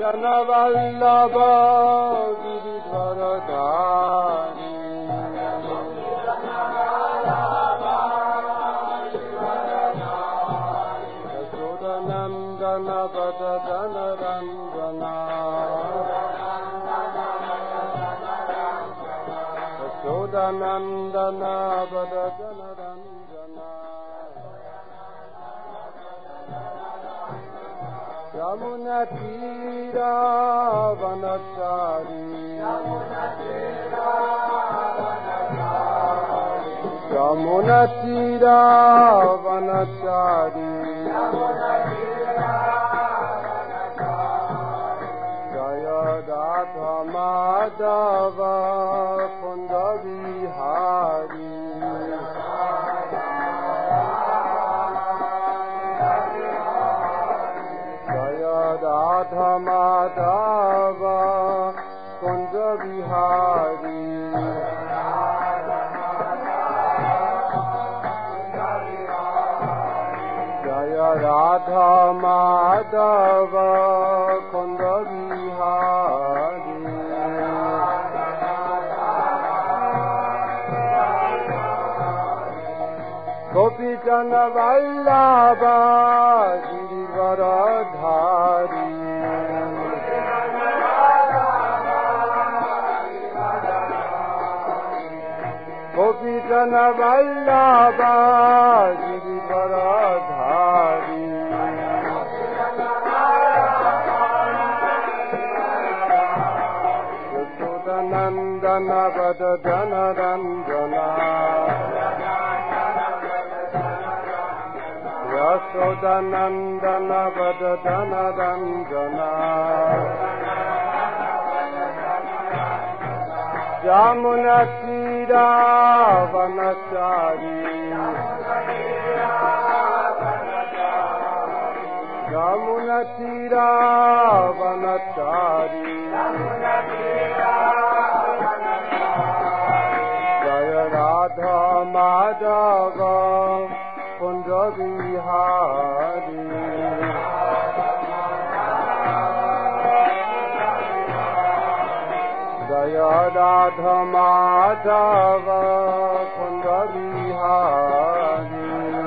Vallabha Giridvaradhari Yashodanandana Vadadana Ranjana Yashodanandana Vadadana Ranjana Yamuna Tira Vanachari Yamuna Tira Vanachari Jaya Radha Madhava Kunda Vihari Radha Madhava Kunda Vihari Jaya Radha Madhava Kunda Vihari Gopijana Vallabha Giridvaradhari Gopijana Vallabha Giridvaradhari Yashodanandana Vadadana Ranjana Yashodanandana Vadadana Ranjana Yamuna Tira Vanachari Yamuna Tira Vanachari Jaya Radha Madhava Kunda Vihari Jaya Radha Madhava Kunda Vihari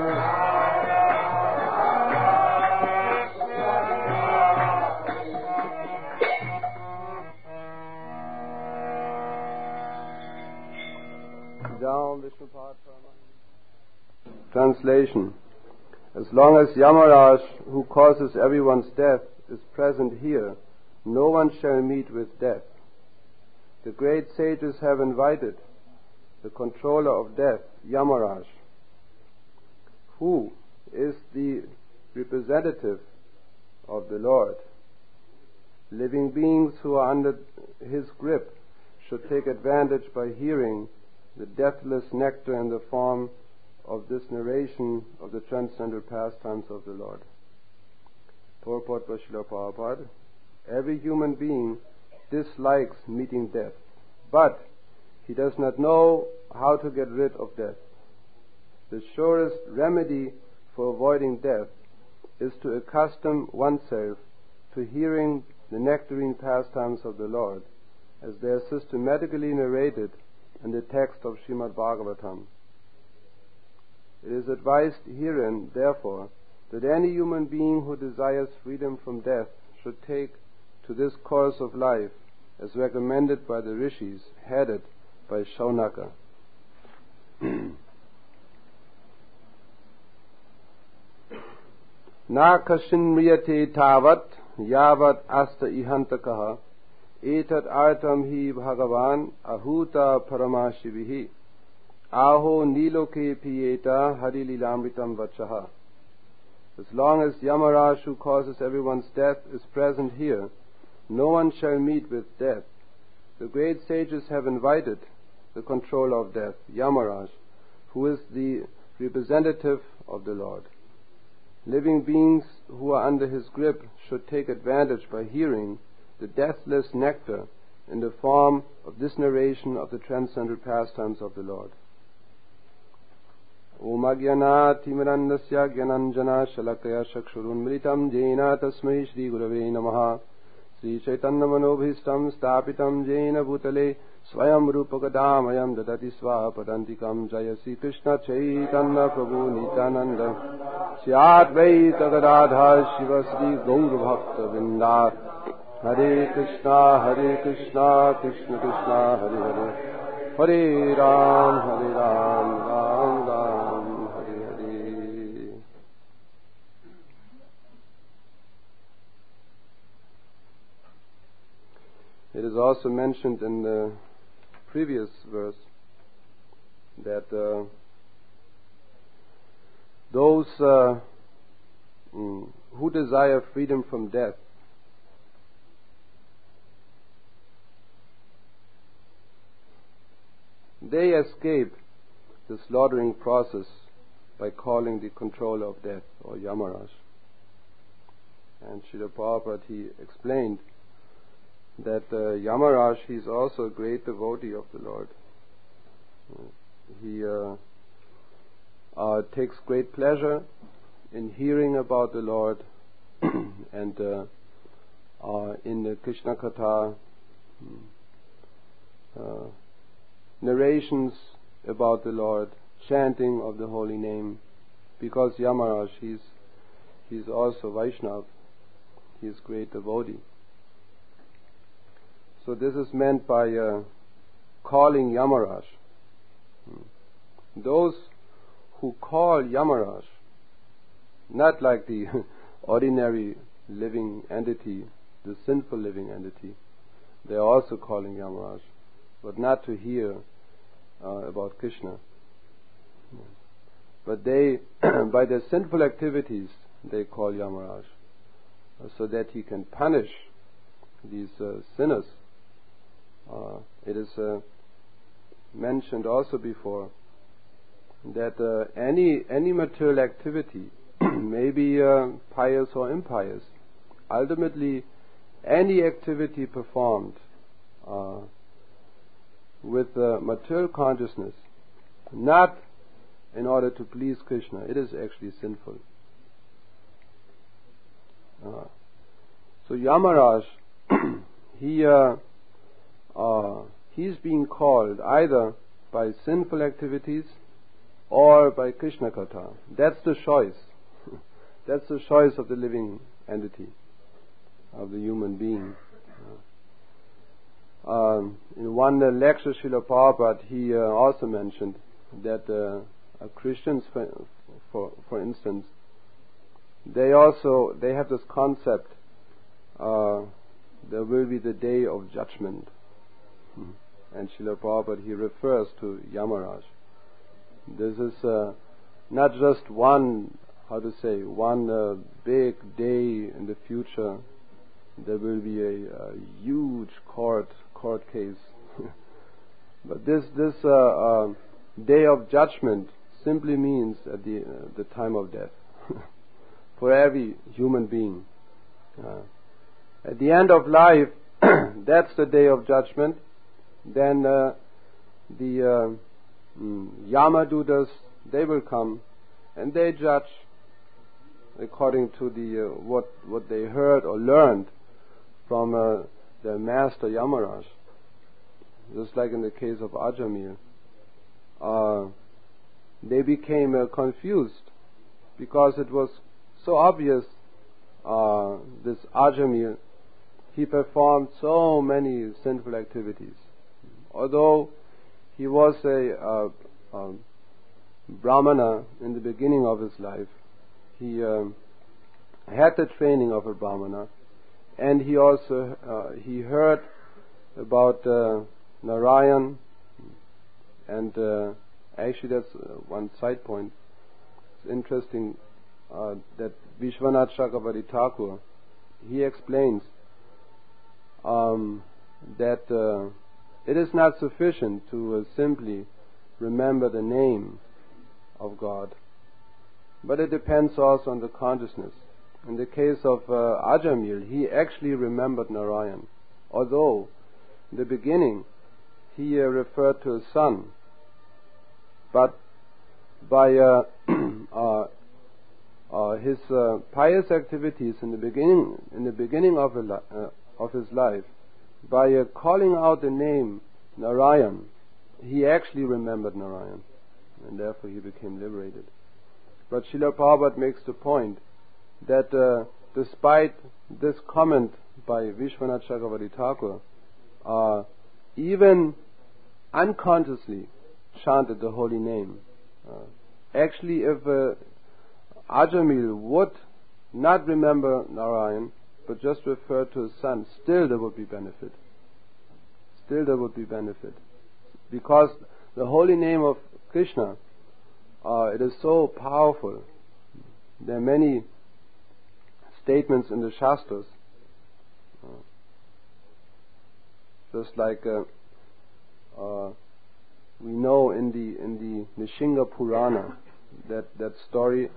Translation. As long as Yamaraj, who causes everyone's death, is present here, no one shall meet with death. The great sages have invited the controller of death, Yamaraj, who is the representative of the Lord. Living beings who are under his grip should take advantage by hearing the deathless nectar in the form of this narration of the transcendental pastimes of the Lord. Purport by Srila Prabhupada. Every human being dislikes meeting death, but he does not know how to get rid of death. The surest remedy for avoiding death is to accustom oneself to hearing the nectarine pastimes of the Lord, as they are systematically narrated in the text of Srimad Bhagavatam. It is advised herein, therefore, that any human being who desires freedom from death should take to this course of life as recommended by the rishis, headed by Shaunaka. Na kashinmriyate tavat yavat asta ihantakaha etat artam hi bhagavan ahuta paramashivihi aho niloke piyeta harililamritam vachaha. As long as Yamaraj, who causes everyone's death, is present here, no one shall meet with death. The great sages have invited the controller of death, Yamaraj, who is the representative of the Lord. Living beings who are under his grip should take advantage by hearing the deathless nectar in the form of this narration of the transcendental pastimes of the Lord. Om Ajnana Timirandasya Gyananjana Shalakaya Chakshurunmritam Jena Tasmai Shri Gurave Namaha. Sri Chaitanya Manobhistam Stapitam Jena Bhutale Swayam Rupagadamyam Dadati Swapadantikam Jaya Sri Krishna Chaitanya Prabhu Nityananda Sri Advaita Gadadhar Shiva Sri Gaur Bhakta Vrinda Hare Krishna, Krishna Krishna, Hare Hare, Hare Ram, Ram Ram, Hare Hare. It is also mentioned in the previous verse that those who desire freedom from death they escape the slaughtering process by calling the controller of death, or Yamaraj. And Srila Prabhupada, he explained that Yamaraj, he is also a great devotee of the Lord. He takes great pleasure in hearing about the Lord and in the Krishna Katha narrations about the Lord, chanting of the holy name, because Yamaraj, he's also Vaishnav, he is great devotee. So this is meant by calling Yamaraj. Those who call Yamaraj, not like the ordinary living entity, the sinful living entity, they are also calling Yamaraj, but not to hear about Krishna. But they, by their sinful activities, they call Yamaraj, so that he can punish these sinners. It is mentioned also before that any material activity, may be pious or impious, ultimately any activity performed with material consciousness, not in order to please Krishna, it is actually sinful. So Yamaraj, he's being called either by sinful activities or by Krishna Katha. That's the choice. That's the choice of the living entity, of the human being. In one lecture, Srila Prabhupada, he also mentioned that Christians, for instance, they have this concept, there will be the day of judgment. And Srila Prabhupada, he refers to Yamaraj. This is not just one big day in the future. There will be a huge court case. But this day of judgment simply means at the time of death for every human being. At the end of life, that's the day of judgment. Then the Yamadutas, they will come and they judge according to what they heard or learned from their master Yamaraj. Just like in the case of Ajamil, they became confused because it was so obvious. This Ajamil, he performed so many sinful activities. Although he was a Brahmana in the beginning of his life, he had the training of a Brahmana, and he also he heard about Narayan, and actually that's one side point. It's interesting that Vishwanath Chakravarti Thakur, he explains that it is not sufficient to simply remember the name of God, but it depends also on the consciousness. In the case of Ajamil, he actually remembered Narayan, although in the beginning he referred to his son, but by his pious activities in the beginning of his life, by calling out the name Narayan, he actually remembered Narayan, and therefore he became liberated. But Srila Prabhupada makes the point that despite this comment by Vishwanath Chakravarti Thakur, even unconsciously chanted the holy name. Actually, if Ajamil would not remember Narayan, but just refer to his son, still there would be benefit. Because the holy name of Krishna, it is so powerful. There are many statements in the Shastras, just like we know in the Nishinga Purana that story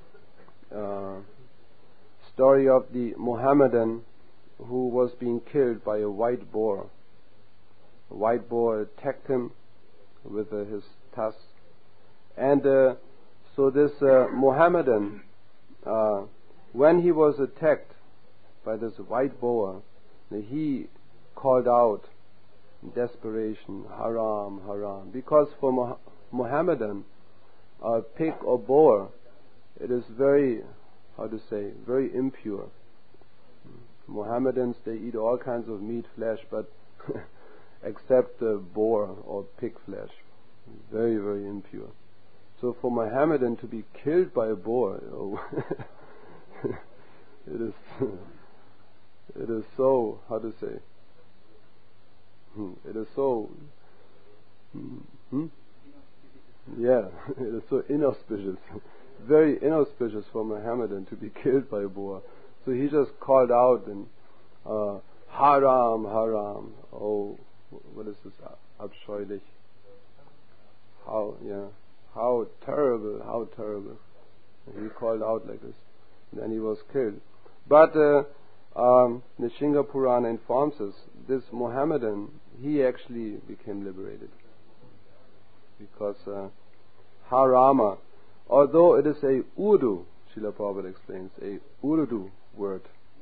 of the Mohammedan who was being killed by a white boar. A white boar attacked him with his tusks, and so this Mohammedan, when he was attacked by this white boar, he called out in desperation, "Haram, haram," because for Mohammedan, a pig or boar, it is very impure. Mohammedans, they eat all kinds of meat, flesh, but except boar or pig flesh, very, very impure. So for Mohammedan to be killed by a boar, it is so, it is so, yeah, it is so inauspicious, very inauspicious for Mohammedan to be killed by a boar. So he just called out and haram, haram. Oh, what is this? Abscheulich. How terrible, how terrible. And he called out like this. And then he was killed. But Nishinga Purana informs us, this Mohammedan, he actually became liberated. Because Harama, although it is a Urdu, Srila Prabhupada explains, a Urdu word.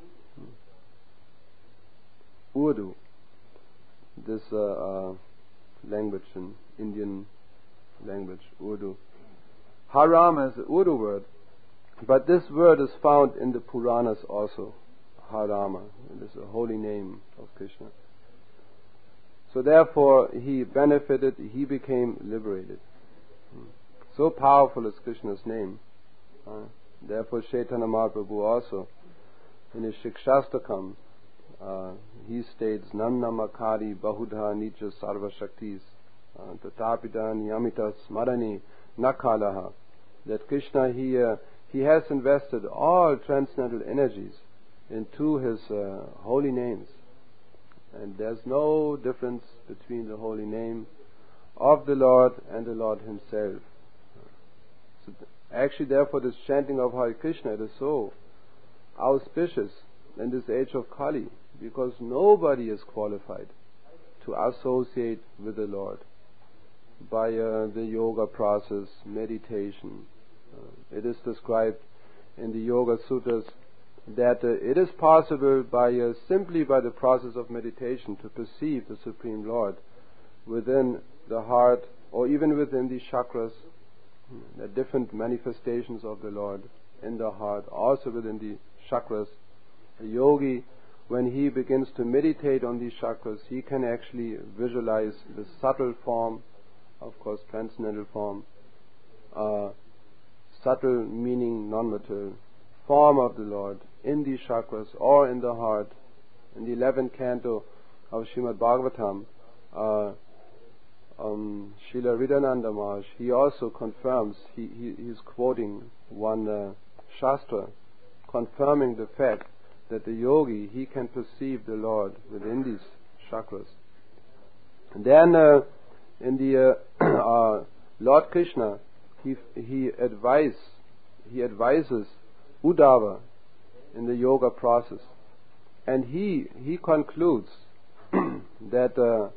Urdu, this language, in Indian language, Urdu. Haram is an Urdu word, but this word is found in the Puranas also, Harama. It is a holy name of Krishna. So therefore he benefited, he became liberated. So powerful is Krishna's name. Therefore Chaitanya Mahaprabhu also, in his Shikshastakam, he states, Nanna Makari Bahudha Nitya Sarva Shaktis Tatapita Niyamita Smarani Nakalaha, that Krishna he has invested all transcendental energies into his holy names, and there's no difference between the holy name of the Lord and the Lord himself. So actually, therefore, this chanting of Hare Krishna, it is so auspicious in this age of Kali, because nobody is qualified to associate with the Lord by the yoga process, meditation. It is described in the Yoga Sutras that it is possible simply by the process of meditation to perceive the Supreme Lord within the heart or even within the chakras, the different manifestations of the Lord in the heart, also within the chakras. A yogi, when he begins to meditate on these chakras, he can actually visualize the subtle form, of course transcendental form, subtle meaning non-material form of the Lord in these chakras or in the heart. In the 11th canto of Srimad Bhagavatam, Srila Ridananda Maharaj, he also confirms, he's quoting one Shastra confirming the fact that the yogi, he can perceive the Lord within these chakras. And then in the Lord Krishna, he advises Uddhava in the yoga process, and he concludes that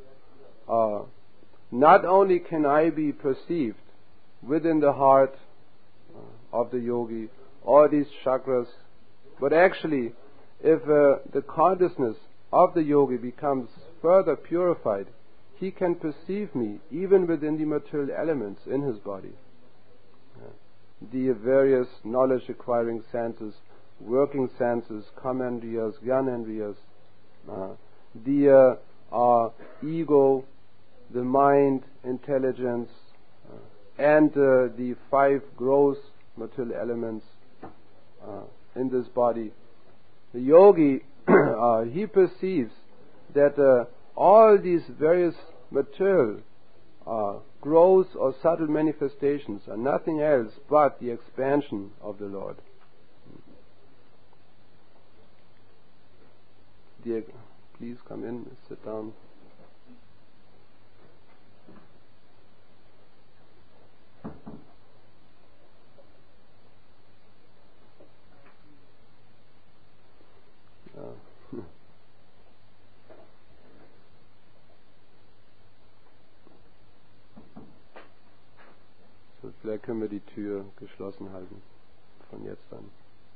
not only can I be perceived within the heart of the yogi or these chakras, but actually if the consciousness of the yogi becomes further purified, he can perceive me even within the material elements in his body. The various knowledge acquiring senses, working senses, kamendriyas, gyanendriyas, the ego, the mind, intelligence, and the 5 gross material elements in this body. The yogi, he perceives that all these various material gross or subtle manifestations are nothing else but the expansion of the Lord. Dear, please come in, sit down. So, vielleicht können wir die Tür geschlossen halten, von jetzt an.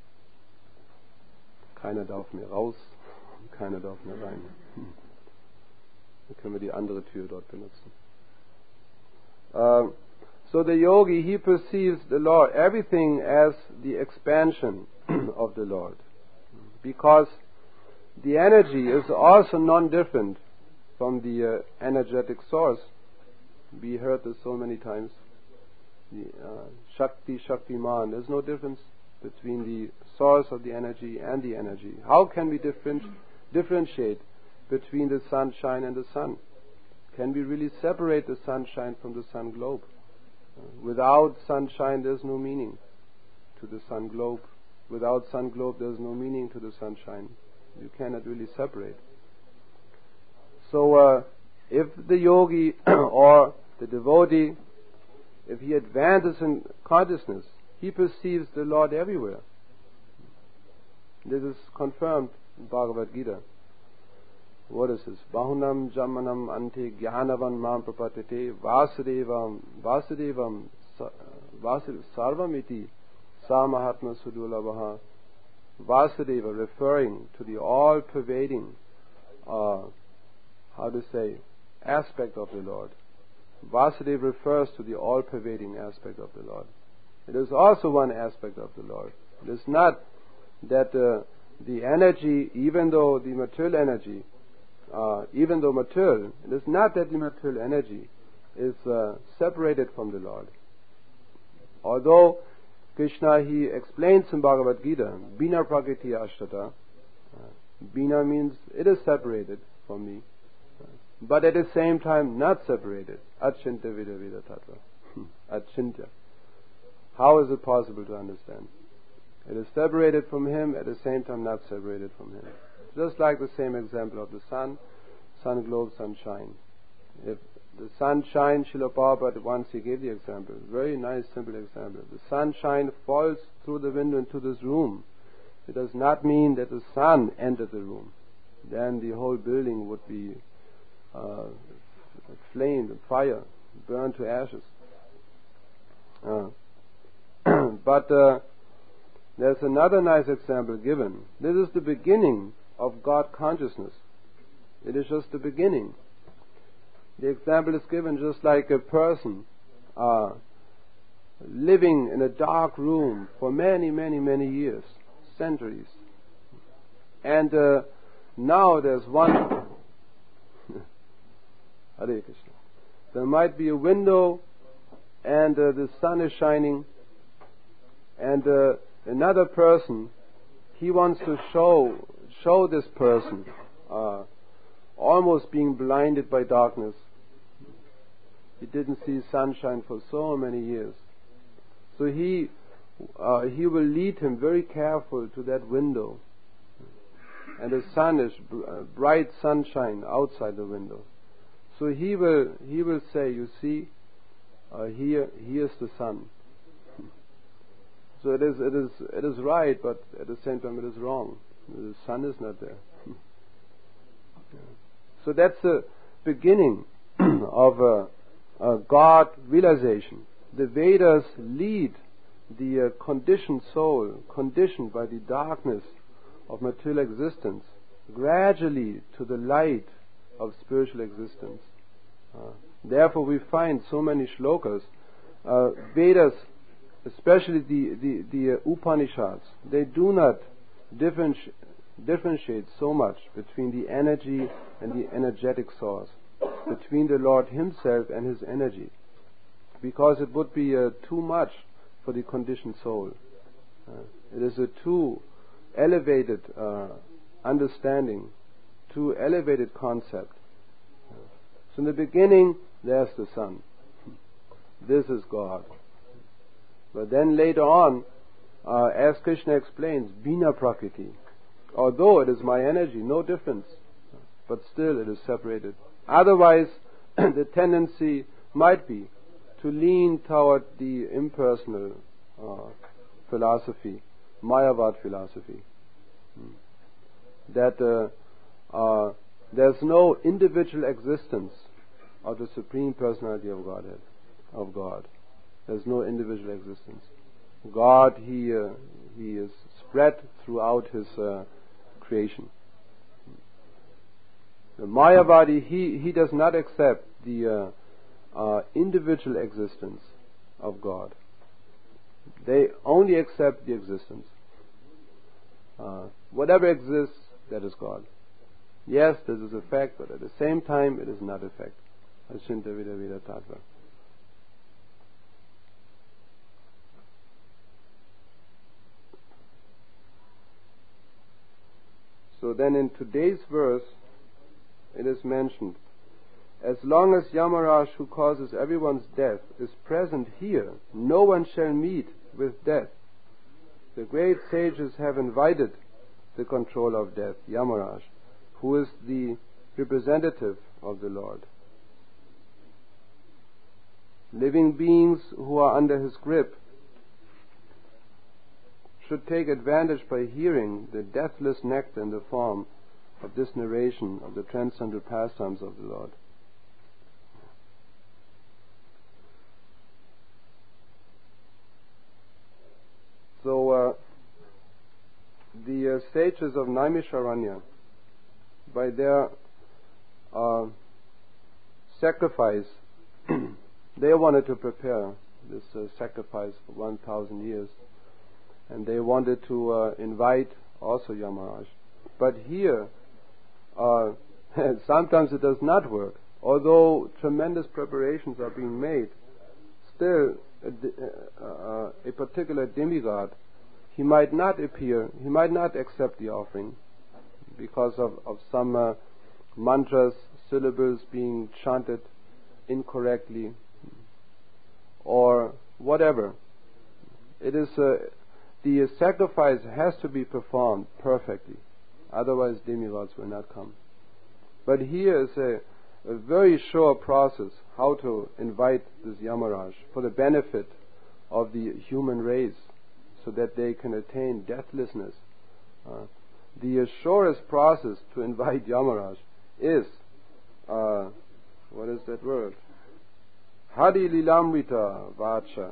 Keiner darf mehr raus, keiner darf mehr rein. Dann können wir die andere Tür dort benutzen. So the yogi, he perceives the Lord, everything as the expansion of the Lord. Because the energy is also non-different from the energetic source. We heard this so many times. The Shakti, Shaktiman. There's no difference between the source of the energy and the energy. How can we differentiate between the sunshine and the sun? Can we really separate the sunshine from the sun globe? Without sunshine, there's no meaning to the sun globe. Without sun globe, there's no meaning to the sunshine. You cannot really separate. So, if the yogi or the devotee, if he advances in consciousness, he perceives the Lord everywhere. This is confirmed in Bhagavad Gita. What is this? Bahunam Jamanam Ante Jnanavan Mam Prapatete Vasudevam Sarvamiti Sa Mahatma Sudulabha. Vasudeva, referring to the all-pervading, aspect of the Lord. Vasudeva refers to the all-pervading aspect of the Lord. It is also one aspect of the Lord. It is not that the energy, even though material, it is not that the material energy is separated from the Lord. Although Krishna, he explains in Bhagavad Gita, Bina Prakriti Ashtata. Bina means it is separated from me, but at the same time not separated. Achintya Vida Vida Tattva. Achintya. How is it possible to understand? It is separated from him, at the same time not separated from him. Just like the same example of the sun globe, sunshine. If the sunshine, Srila Prabhupada once he gave the example, very nice simple example. The sunshine falls through the window into this room. It does not mean that the sun entered the room. Then the whole building would be flamed, fire, burned to ashes. But there's another nice example given. This is the beginning of God consciousness. It is just the beginning. The example is given just like a person living in a dark room for many, many, many years, centuries. And now there's one... Hare Krishna. There might be a window and the sun is shining, and another person, he wants to show this person almost being blinded by darkness. He didn't see sunshine for so many years. So he will lead him very careful to that window. And the sun is bright sunshine outside the window. So he will say, you see, here's the sun. So it is right, but at the same time it is wrong. The sun is not there. So that's the beginning of God realization. The Vedas lead the conditioned soul, conditioned by the darkness of material existence, gradually to the light of spiritual existence. Therefore we find so many shlokas. Vedas, especially the Upanishads, they do not differentiate so much between the energy and the energetic source, between the Lord Himself and His energy, because it would be too much for the conditioned soul. It is a too elevated understanding, too elevated concept. So in the beginning, there's the sun. This is God. But then later on, as Krishna explains, Bina Prakriti. Although it is my energy, no difference, but still it is separated. Otherwise, the tendency might be to lean toward the impersonal philosophy, Mayavad philosophy. That there's no individual existence of the Supreme Personality of Godhead, of God. There's no individual existence. God, He is spread throughout His creation. The Mayavadi, he does not accept the individual existence of God. They only accept the existence. Whatever exists, that is God. Yes, this is a fact, but at the same time, it is not a fact. Ashinta Vida Vida Tattva. So then in today's verse, it is mentioned, as long as Yamaraj, who causes everyone's death, is present here, no one shall meet with death. The great sages have invited the controller of death, Yamaraj, who is the representative of the Lord. Living beings who are under his grip should take advantage by hearing the deathless nectar in the form of this narration of the transcendental pastimes of the Lord. So the sages of Naimisharanya, by their sacrifice, they wanted to prepare this sacrifice for 1,000 years, and they wanted to invite also Yamaraj. But here, sometimes it does not work. Although tremendous preparations are being made, still a particular demigod, he might not appear, he might not accept the offering because of some mantras, syllables being chanted incorrectly, or whatever. It is the sacrifice has to be performed perfectly, otherwise demigods will not come. But here is a very sure process how to invite this Yamaraj for the benefit of the human race, so that they can attain deathlessness. The surest process to invite Yamaraj is, what is that word? Hari Lilamrita Vacha.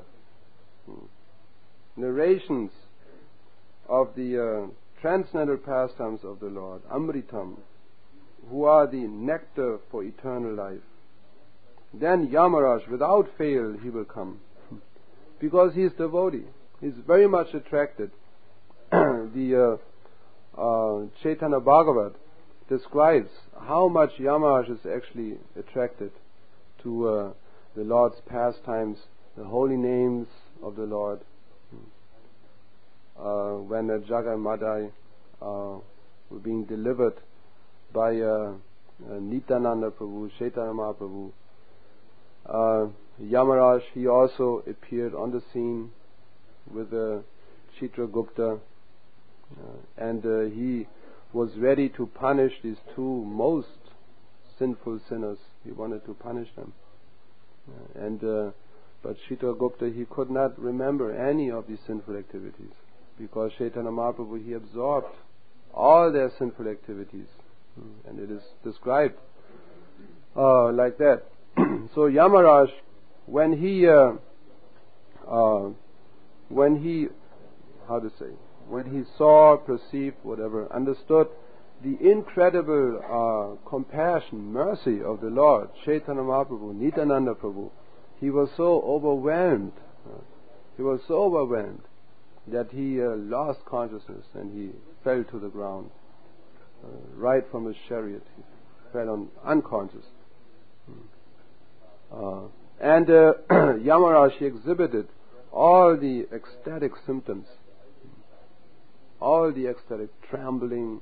Narrations of the transcendental pastimes of the Lord, Amritam, who are the nectar for eternal life. Then Yamaraj, without fail, he will come. Because he is devotee. He is very much attracted. The Chaitanya Bhagavat describes how much Yamaraj is actually attracted to the Lord's pastimes, the holy names of the Lord. When Jagai Madai were being delivered by Nityananda Prabhu, Chaitanya Mahaprabhu, Yamaraj, he also appeared on the scene with Chitragupta, and he was ready to punish these two most sinful sinners. He wanted to punish them. But Chitragupta, he could not remember any of these sinful activities, because Chaitanya Mahaprabhu, he absorbed all their sinful activities, and it is described like that. So Yamaraj, when he saw, perceived, whatever, understood the incredible compassion, mercy of the Lord, Chaitanya Mahaprabhu, Nityananda Prabhu, he was so overwhelmed. He was so overwhelmed that he lost consciousness and he fell to the ground. Right from his chariot, he fell on unconscious. And Yamaraj, he exhibited all the ecstatic symptoms, all the ecstatic trembling,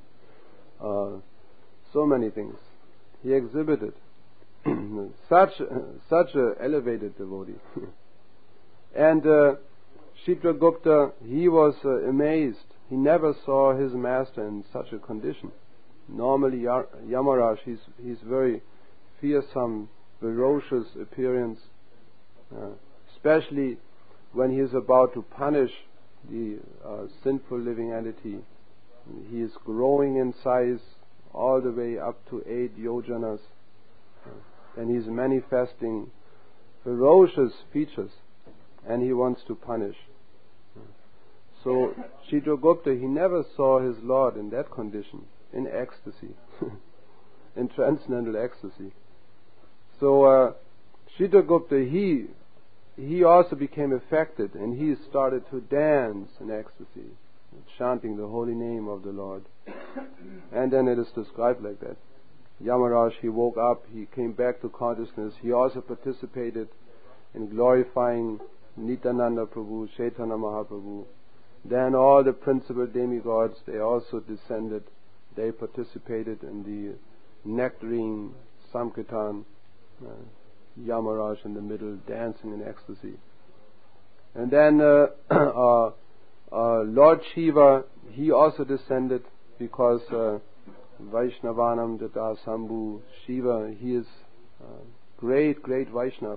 so many things. He exhibited such a elevated devotee. And Chitragupta, he was amazed. He never saw his master in such a condition. Normally Yamaraj, he's very fearsome, ferocious appearance, especially when he is about to punish the sinful living entity. He is growing in size all the way up to 8 yojanas, and he's manifesting ferocious features, and he wants to punish. So Chitragupta, he never saw his Lord in that condition, in ecstasy, in transcendental ecstasy. So Chitragupta, he also became affected, and he started to dance in ecstasy, chanting the holy name of the Lord. And then it is described like that. Yamaraj, he woke up, he came back to consciousness. He also participated in glorifying Nityananda Prabhu, Chaitanya Mahaprabhu. Then all the principal demigods, they also descended. They participated in the nectarine Sankirtan. Yamaraj in the middle, dancing in ecstasy. And then Lord Shiva, he also descended, because Vaishnavanam Data Sambhu, Shiva, he is great Vaishnav.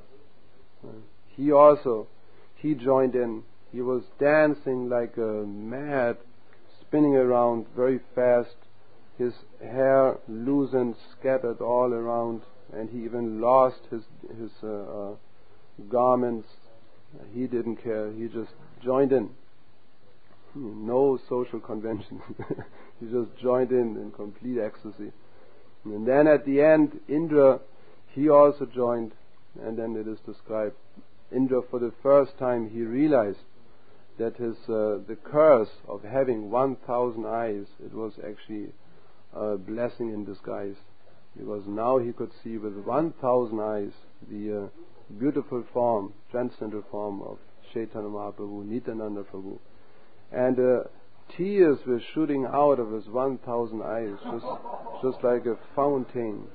He joined in. He was dancing like mad, spinning around very fast. His hair loosened, scattered all around, and he even lost his garments. He didn't care. He just joined in. No social convention. He just joined in complete ecstasy. And then at the end, Indra, he also joined. And then it is described, Indra, for the first time, he realized that the curse of having 1,000 eyes, it was actually a blessing in disguise. Because now he could see with 1,000 eyes the beautiful form, transcendental form of Chaitanya Mahaprabhu, Nityananda Prabhu. And tears were shooting out of his 1,000 eyes, just like a fountain.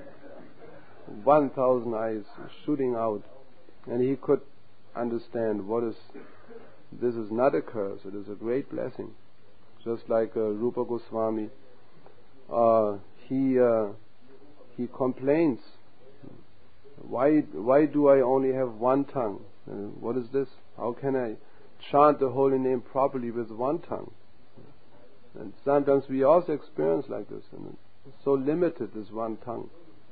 1,000 eyes shooting out. And he could understand this is not a curse, it is a great blessing. Just like Rupa Goswami, he complains, why do I only have one tongue? What is this? How can I chant the holy name properly with one tongue? And sometimes we also experience like this, and it's so limited, this one tongue.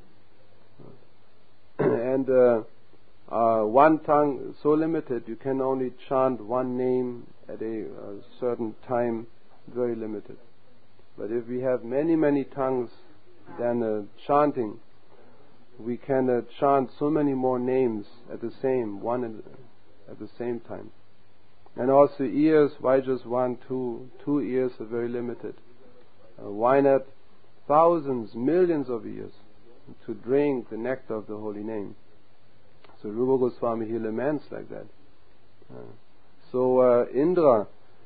And one tongue so limited, you can only chant one name at a certain time, very limited. But if we have many tongues, then chanting, we can chant so many more names at the same time. And also ears, why just one, two? 2 ears are very limited. Why not thousands, millions of ears to drink the nectar of the holy name? So Rupa Goswami, he laments like that. So Indra,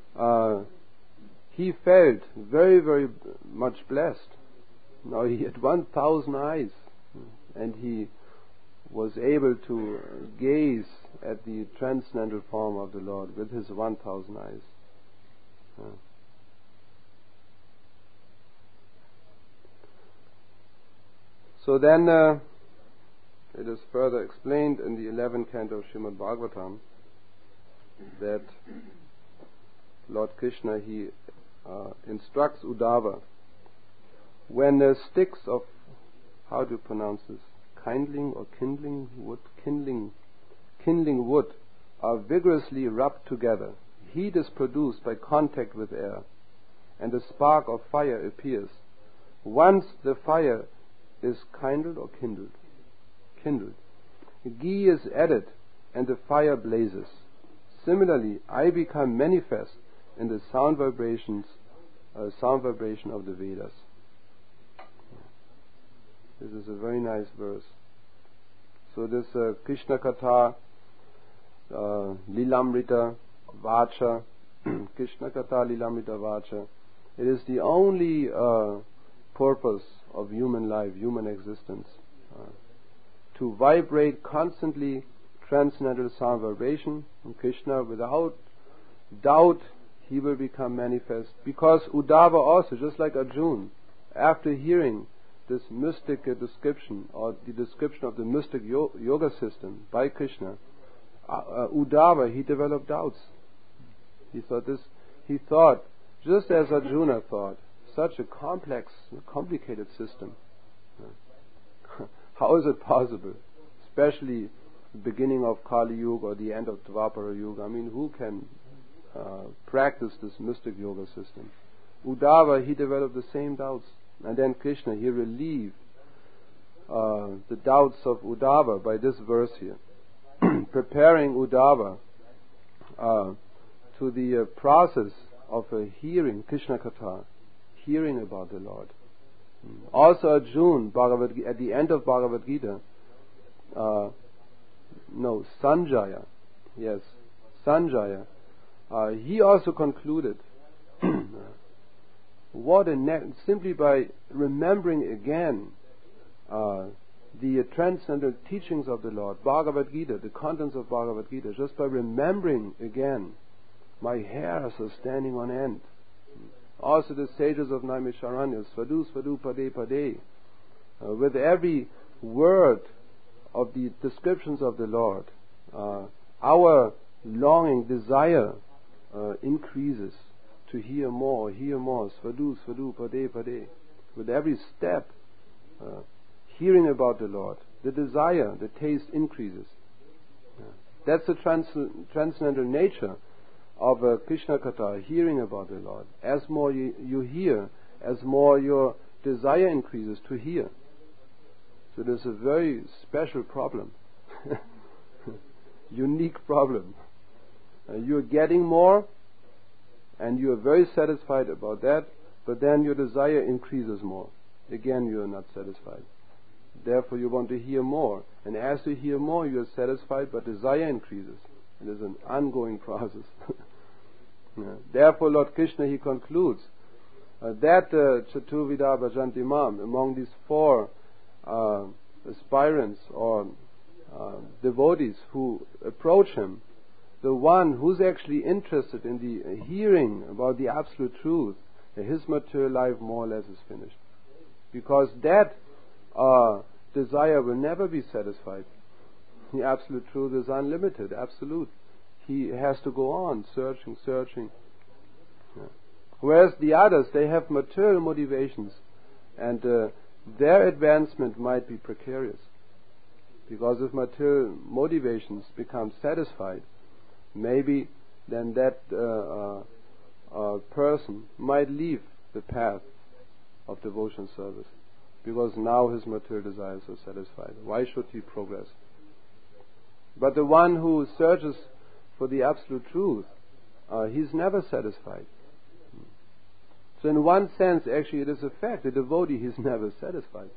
he felt very much blessed. Now he had 1,000 eyes, and he was able to gaze at the transcendental form of the Lord with his 1,000 eyes. So then it is further explained in the 11th canto of Srimad Bhagavatam that Lord Krishna, he instructs Uddhava, when sticks of, how do you pronounce this, kindling wood are vigorously rubbed together, heat is produced by contact with air, and a spark of fire appears. once the fire is kindled or kindled, ghee is added and the fire blazes. Similarly, I become manifest in the sound vibration of the Vedas. This is a very nice verse. So this Krishna Katha, Lilamrita Vacha, Krishna Katha Lilamrita Vacha, it is the only purpose of human life, human existence, to vibrate constantly transcendental sound vibration. And Krishna, without doubt, he will become manifest, because Uddhava also, just like Arjuna, after hearing this mystic description, or the description of the mystic yoga system by Krishna, Uddhava, he developed doubts. He thought, just as Arjuna thought, such a complex, complicated system. How is it possible? Especially the beginning of Kali Yuga or the end of Dvapara Yuga. I mean, who can practice this mystic yoga system? Uddhava, he developed the same doubts. And then Krishna, he relieved the doubts of Uddhava by this verse here, preparing Uddhava to the process of hearing Krishna Katha, hearing about the Lord. Also Arjuna, at the end of Bhagavad Gita, Sanjaya, he also concluded simply by remembering again the transcendental teachings of the Lord, Bhagavad Gita, the contents of Bhagavad Gita, just by remembering again, my hairs are standing on end. Also the sages of Naimisharanya, Svadu Svadu Pade Pade, with every word of the descriptions of the Lord, our longing, desire increases to hear more, Svadu Svadu Pade Pade. With every step, hearing about the Lord, the desire, the taste increases. That's the transcendental nature of Krishna Katha, hearing about the Lord. As more you hear, as more your desire increases to hear. So there's a very special problem, unique problem. You're getting more, and you're very satisfied about that, but then your desire increases more. Again, you are not satisfied. Therefore, you want to hear more. And as you hear more, you are satisfied, but desire increases. It is an ongoing process. Therefore, Lord Krishna, he concludes that Chaturvida Bhajanti Mam, among these four aspirants or devotees who approach him, the one who's actually interested in the hearing about the absolute truth, his material life more or less is finished. Because that desire will never be satisfied. The absolute truth is unlimited, absolute. He has to go on searching. Yeah. Whereas the others, they have material motivations, and their advancement might be precarious. Because if material motivations become satisfied, maybe then that person might leave the path of devotion service, because now his material desires are satisfied. Why should he progress? But the one who searches for the absolute truth, he's never satisfied. So in one sense, actually it is a fact, the devotee, he's never satisfied.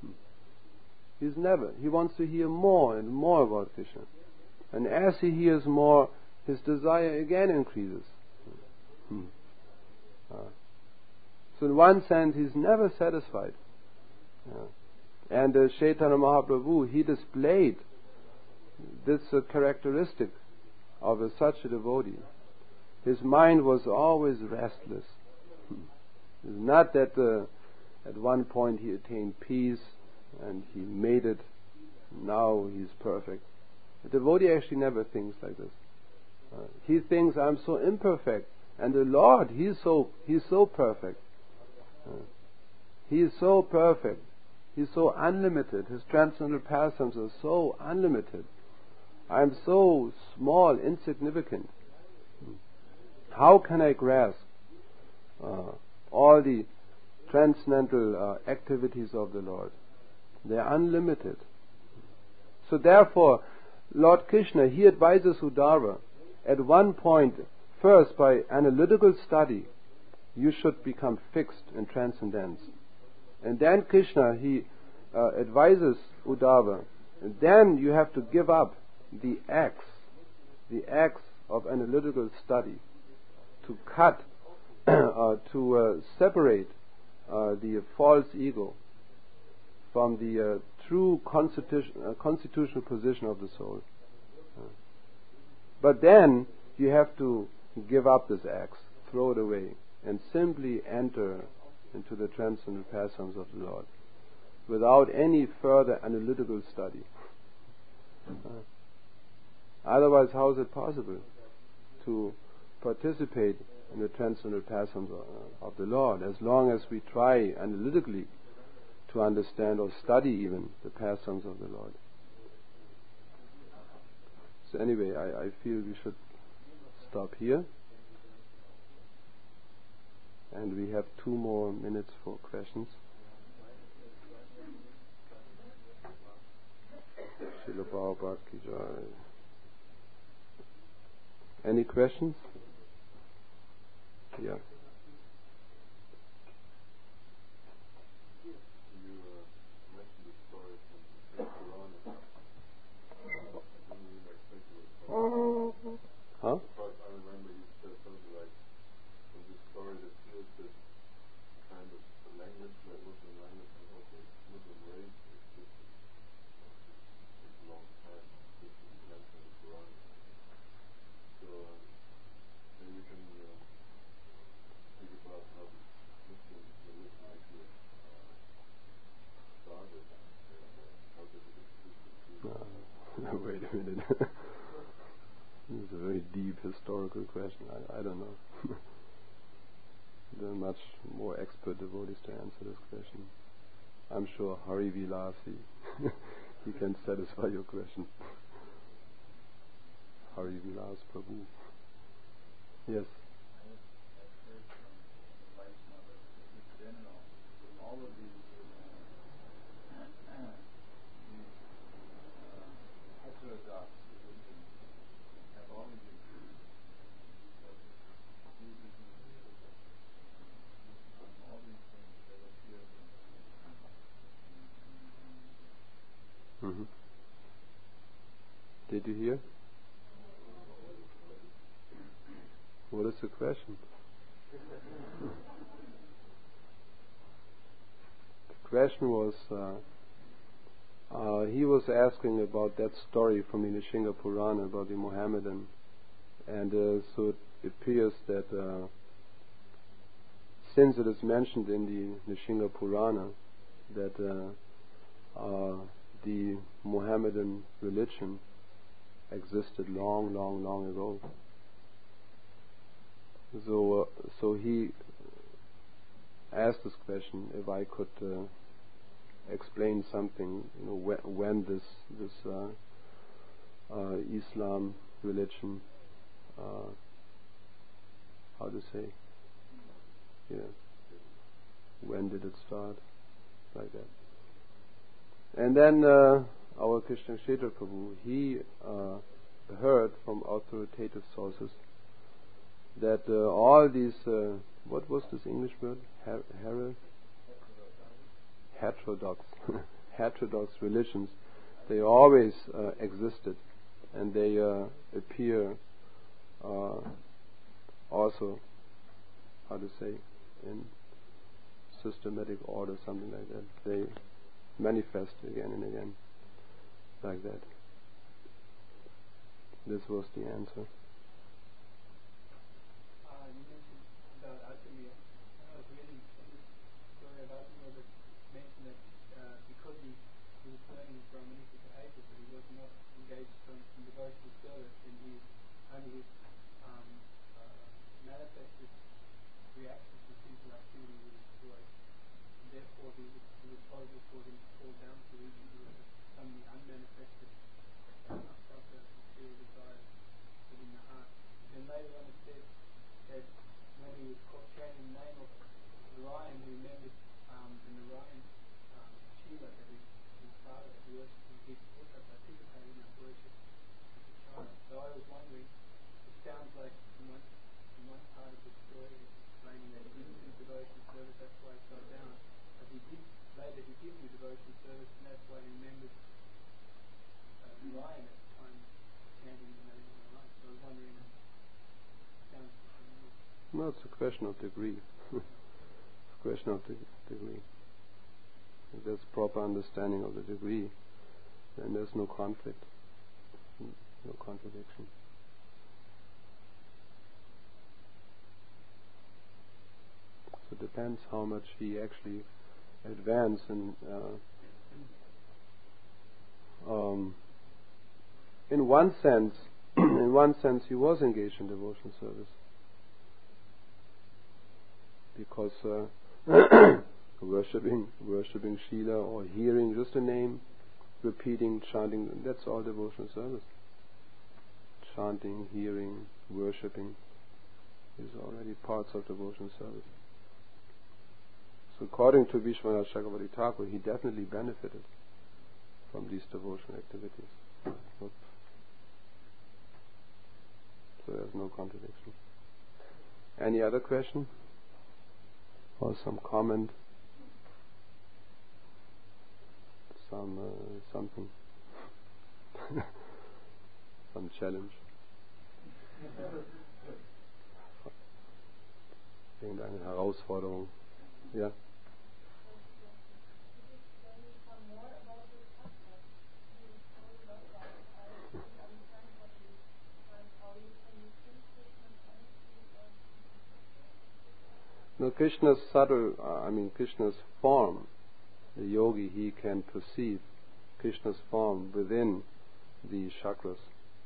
He wants to hear more and more about Krishna. And as he hears more, his desire again increases. So in one sense, he's never satisfied. And Chaitanya Mahaprabhu, he displayed this characteristic of such a devotee. His mind was always restless. It's not that at one point he attained peace and he made it, now he's perfect. The devotee actually never thinks like this. He thinks, I'm so imperfect, and the Lord, He's so perfect. He is so perfect. He's so unlimited. His transcendental pastimes are so unlimited. I'm so small, insignificant. How can I grasp all the transcendental activities of the Lord. They are unlimited. So therefore, Lord Krishna, he advises Uddhava, at one point, first by analytical study, you should become fixed in transcendence. And then Krishna, he advises Uddhava, and then you have to give up the acts of analytical study, to cut, to separate the false ego from the true constitutional position of the soul. But then you have to give up this axe, throw it away, and simply enter into the transcendental pastimes of the Lord without any further analytical study. Otherwise, how is it possible to participate in the transcendental pastimes of the Lord, as long as we try analytically to understand or study even the pastimes of the Lord? So anyway, I feel we should stop here, and we have 2 more minutes for questions. Srila Prabhupada ki jai. Any questions? Yeah. Huh? I remember you said something like, from this story that feels that kind of language, like Muslim language, and also Muslim race existed for a long time, which is mentioned in the Quran. So maybe we can think about how the Muslim religion actually started, and how does it exist? Wait a minute. This is a very deep historical question. I don't know. There are much more expert devotees to answer this question. I'm sure Hari Vilasi, he can satisfy your question. Hari Vilas Prabhu. Yes. All of these heterodox religions have always existed. All these things that appear Mm-hmm. Did you hear? What is the question? The question was, he was asking about that story from the Nishinga Purana about the Mohammedan, and so it appears that since it is mentioned in the Nishinga Purana that the Mohammedan religion existed long ago, so he asked this question if I could explain something, when this Islam religion, how to say, when did it start, like that. And then our Krishna Kshetra Prabhu, he heard from authoritative sources that all these, what was this English word? Heterodox religions, they always existed, and they appear also, how to say, in systematic order, something like that. They manifest again and again, like that. This was the answer. You mentioned about Atami. I was reading this story about Atami that mentioned that because he was learning Brahmanistic ages, that he was not engaged in devotional service, and he only manifested reactions to simple activity with his voice. And therefore, it was possible for him to fall down to even so many unmanifested material desires within the heart. Then later on it said that when he was caught chanting the name of Narayan, he remembered the Narayan Shiva that his father worshipped, and he also participated in that worship as a child. So I was wondering, it sounds like in one part of the story it's explaining that he didn't do devotion service, that's why he fell down. But later he did do devotion service, and that's why he remembered Narayan at the time, chanting the name of Narayan. So I was wondering, it sounds familiar. No, it's a question of degree. It's a question of degree. If there's proper understanding of the degree, then there's no conflict, no contradiction. So it depends how much he actually advanced in one sense, he was engaged in devotional service. Because worshipping Srila or hearing just a name, repeating, chanting, that's all devotional service. Chanting, hearing, worshipping is already parts of devotional service. So according to Vishwanath Chakravarti Thakur, he definitely benefited from these devotional activities. So there's no contradiction. Any other question? Or some comment? Something? Some challenge? Irgendeine Herausforderung? Ja? No, Krishna's Krishna's form, the yogi, he can perceive Krishna's form within the chakras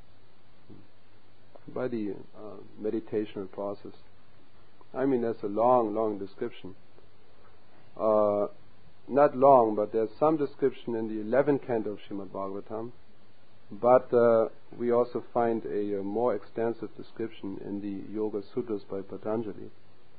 by the meditational process. That's a long description. Not long, but there's some description in the 11th canto of Srimad Bhagavatam. But we also find a more extensive description in the Yoga Sutras by Patanjali.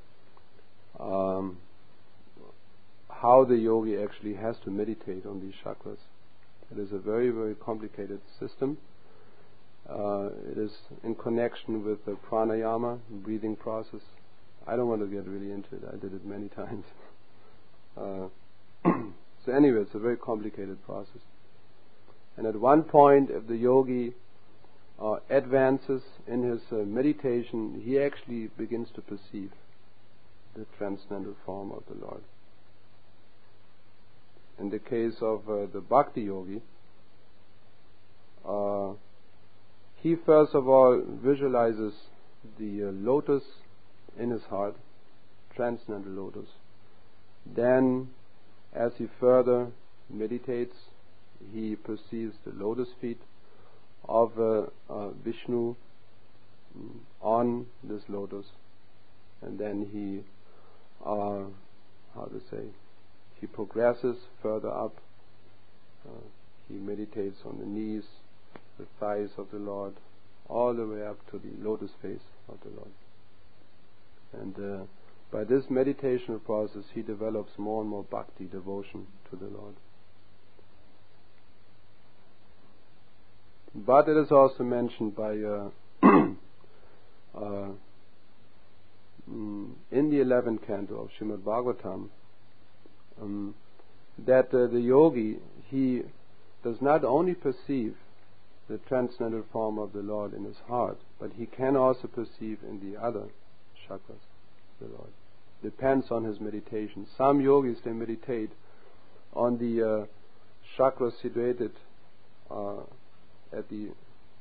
How the yogi actually has to meditate on these chakras. It is a very, very complicated system. It is in connection with the pranayama, breathing process. I don't want to get really into it. I did it many times. So anyway, it's a very complicated process. And at one point, if the yogi advances in his meditation, he actually begins to perceive the transcendental form of the Lord. In the case of the Bhakti yogi, he first of all visualizes the lotus in his heart, transcendental lotus. Then, as he further meditates, he perceives the lotus feet of Vishnu on this lotus, and then he he progresses further up. He meditates on the knees, the thighs of the Lord, all the way up to the lotus face of the Lord. And by this meditational process, he develops more and more bhakti, devotion to the Lord. But it is also mentioned by in the 11th canto of Srimad Bhagavatam that the yogi, he does not only perceive the transcendental form of the Lord in his heart, but he can also perceive in the other chakras the Lord. Depends on his meditation. Some yogis, they meditate on the chakras situated at the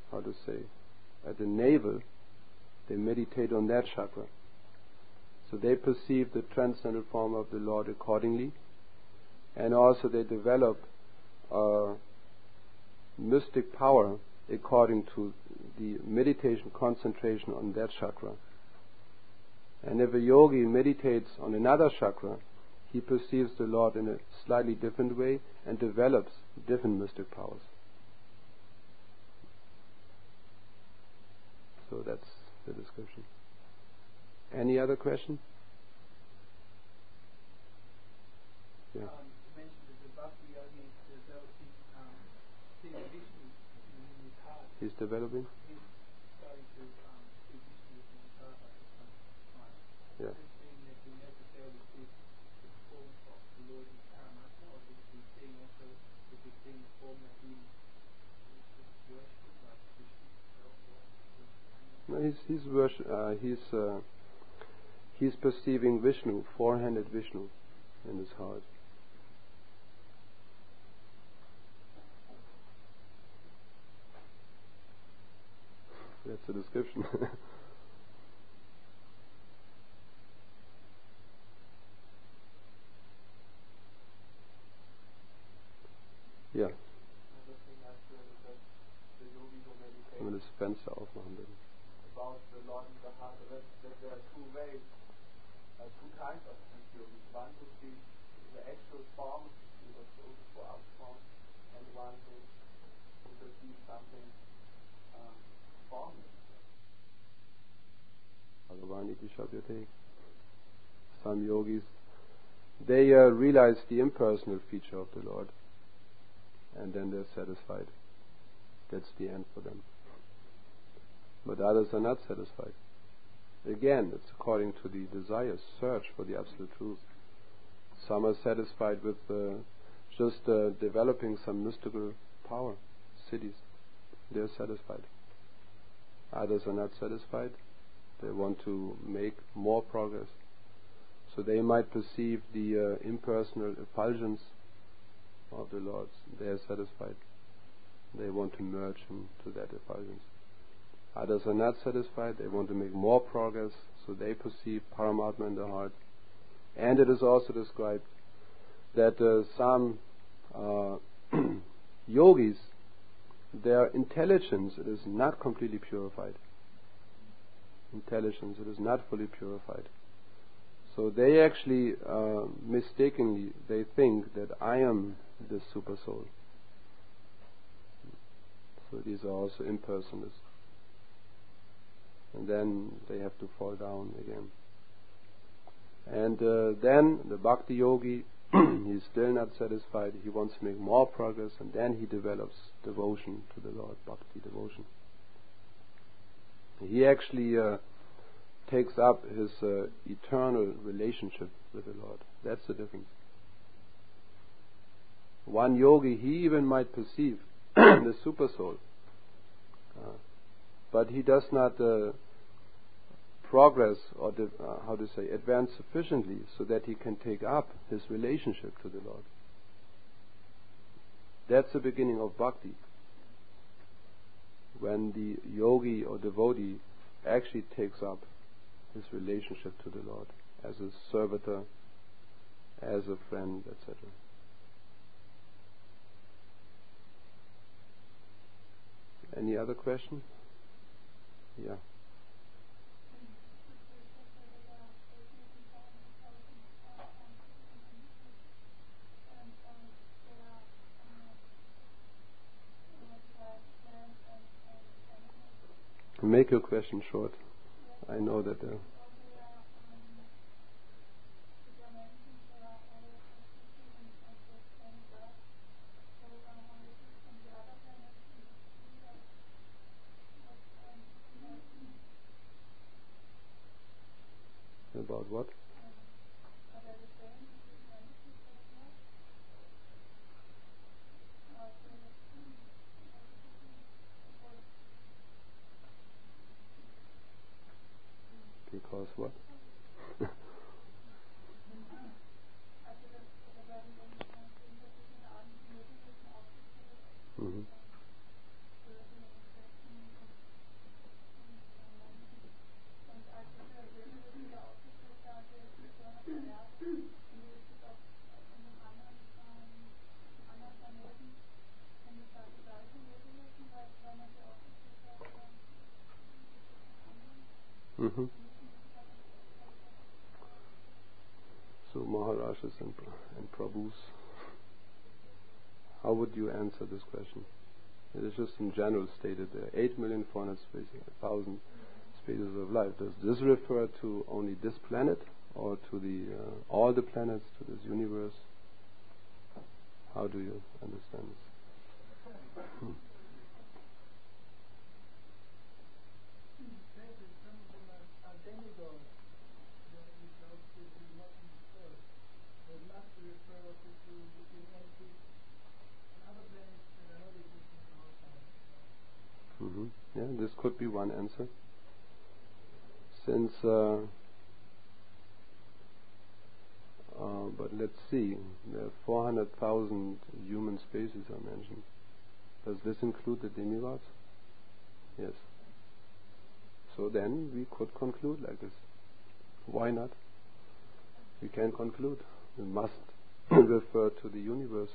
navel. They meditate on that chakra. So they perceive the transcendental form of the Lord accordingly, and also they develop mystic power according to the meditation concentration on that chakra. And if a yogi meditates on another chakra, he perceives the Lord in a slightly different way and develops different mystic powers. So that's the description. Any other question? seeing Vishnu in his heart. He's developing? He's starting to see Vishnu in his heart at some time. Yeah. Does this mean that he necessarily sees the form of the Lord in Paramatma, or is he seeing also, is he seeing the form that he is worshipping, like Vishnu himself, or he's perceiving Vishnu, four-handed Vishnu, in his heart. That's the description. Ja. Können wir das Fenster aufmachen, bitte? About the Lord in the heart, that there are two ways, two kinds of yogis. One would be the actual form who was chosen for us form, and one who perceives something formless. Bhagavan iti shabhyate. Some yogis, they realize the impersonal feature of the Lord, and then they're satisfied. That's the end for them. But others are not satisfied. Again, it's according to the desire, search for the absolute truth. Some are satisfied with just developing some mystical power, cities. They're satisfied. Others are not satisfied. They want to make more progress. So they might perceive the impersonal effulgence of the Lord. They are satisfied. They want to merge into that effulgence. Others are not satisfied. They want to make more progress. So they perceive Paramatma in the heart. And it is also described that some yogis, their intelligence, it is not completely purified. Intelligence, it is not fully purified. So they actually mistakenly they think that I am the super soul. So these are also impersonalists. And then they have to fall down again. And then the bhakti yogi, he's still not satisfied. He wants to make more progress, and then he develops devotion to the Lord, bhakti devotion. He actually takes up his eternal relationship with the Lord. That's the difference. One yogi, he even might perceive the super soul, but he does not progress or advance sufficiently so that he can take up his relationship to the Lord. That's the beginning of bhakti. When the yogi or devotee actually takes up his relationship to the Lord as a servitor, as a friend, etc. Any other question? Yeah. Make your question short. I know that. About what? Because what? Mm-hmm. Mm-hmm. So Maharajas and Prabhus, how would you answer this question? It is just in general stated there are 8,400,000 species of life. Does this refer to only this planet, or to the all the planets, to this universe? How do you understand this? Yeah, this could be one answer. Since, but let's see, there are 400,000 human species are mentioned. Does this include the demigods? Yes. So then we could conclude like this. Why not? We can conclude. We must refer to the universe.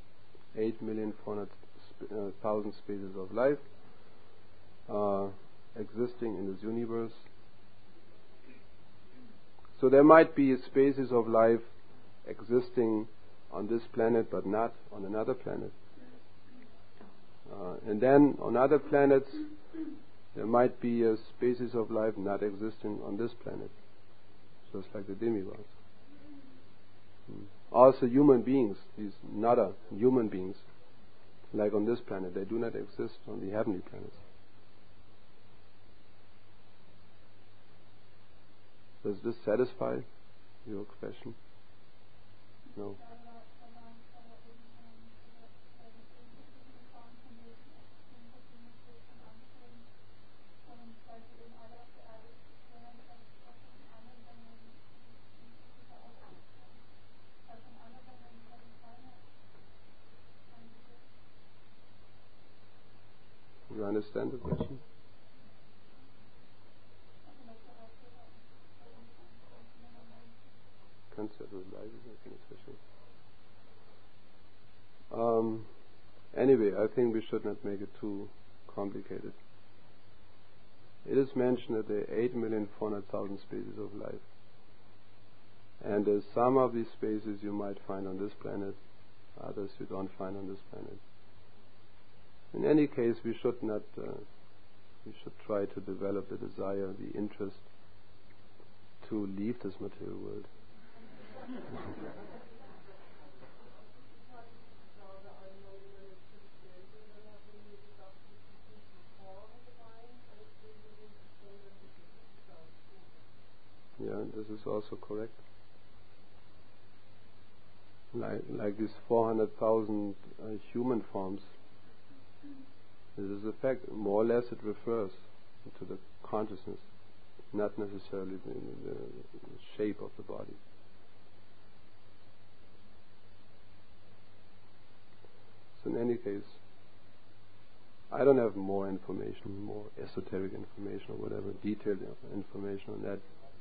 8,400,000 species of life existing in this universe. So there might be a species of life existing on this planet but not on another planet. And then on other planets there might be a species of life not existing on this planet, just like the demigods. Also human beings, these nada human beings, like on this planet, they do not exist on the heavenly planets. Does this satisfy your question? No. You understand the question? Anyway, I think we should not make it too complicated. It is mentioned that there are 8,400,000 species of life. And some of these species you might find on this planet, others you don't find on this planet. In any case, we should not, we should try to develop the desire, the interest to leave this material world. Yeah, this is also correct. Like these 400,000 human forms. This is a fact. More or less it refers to the consciousness, not necessarily the shape of the body. So in any case, I don't have more information, more esoteric information or whatever, detailed information on that.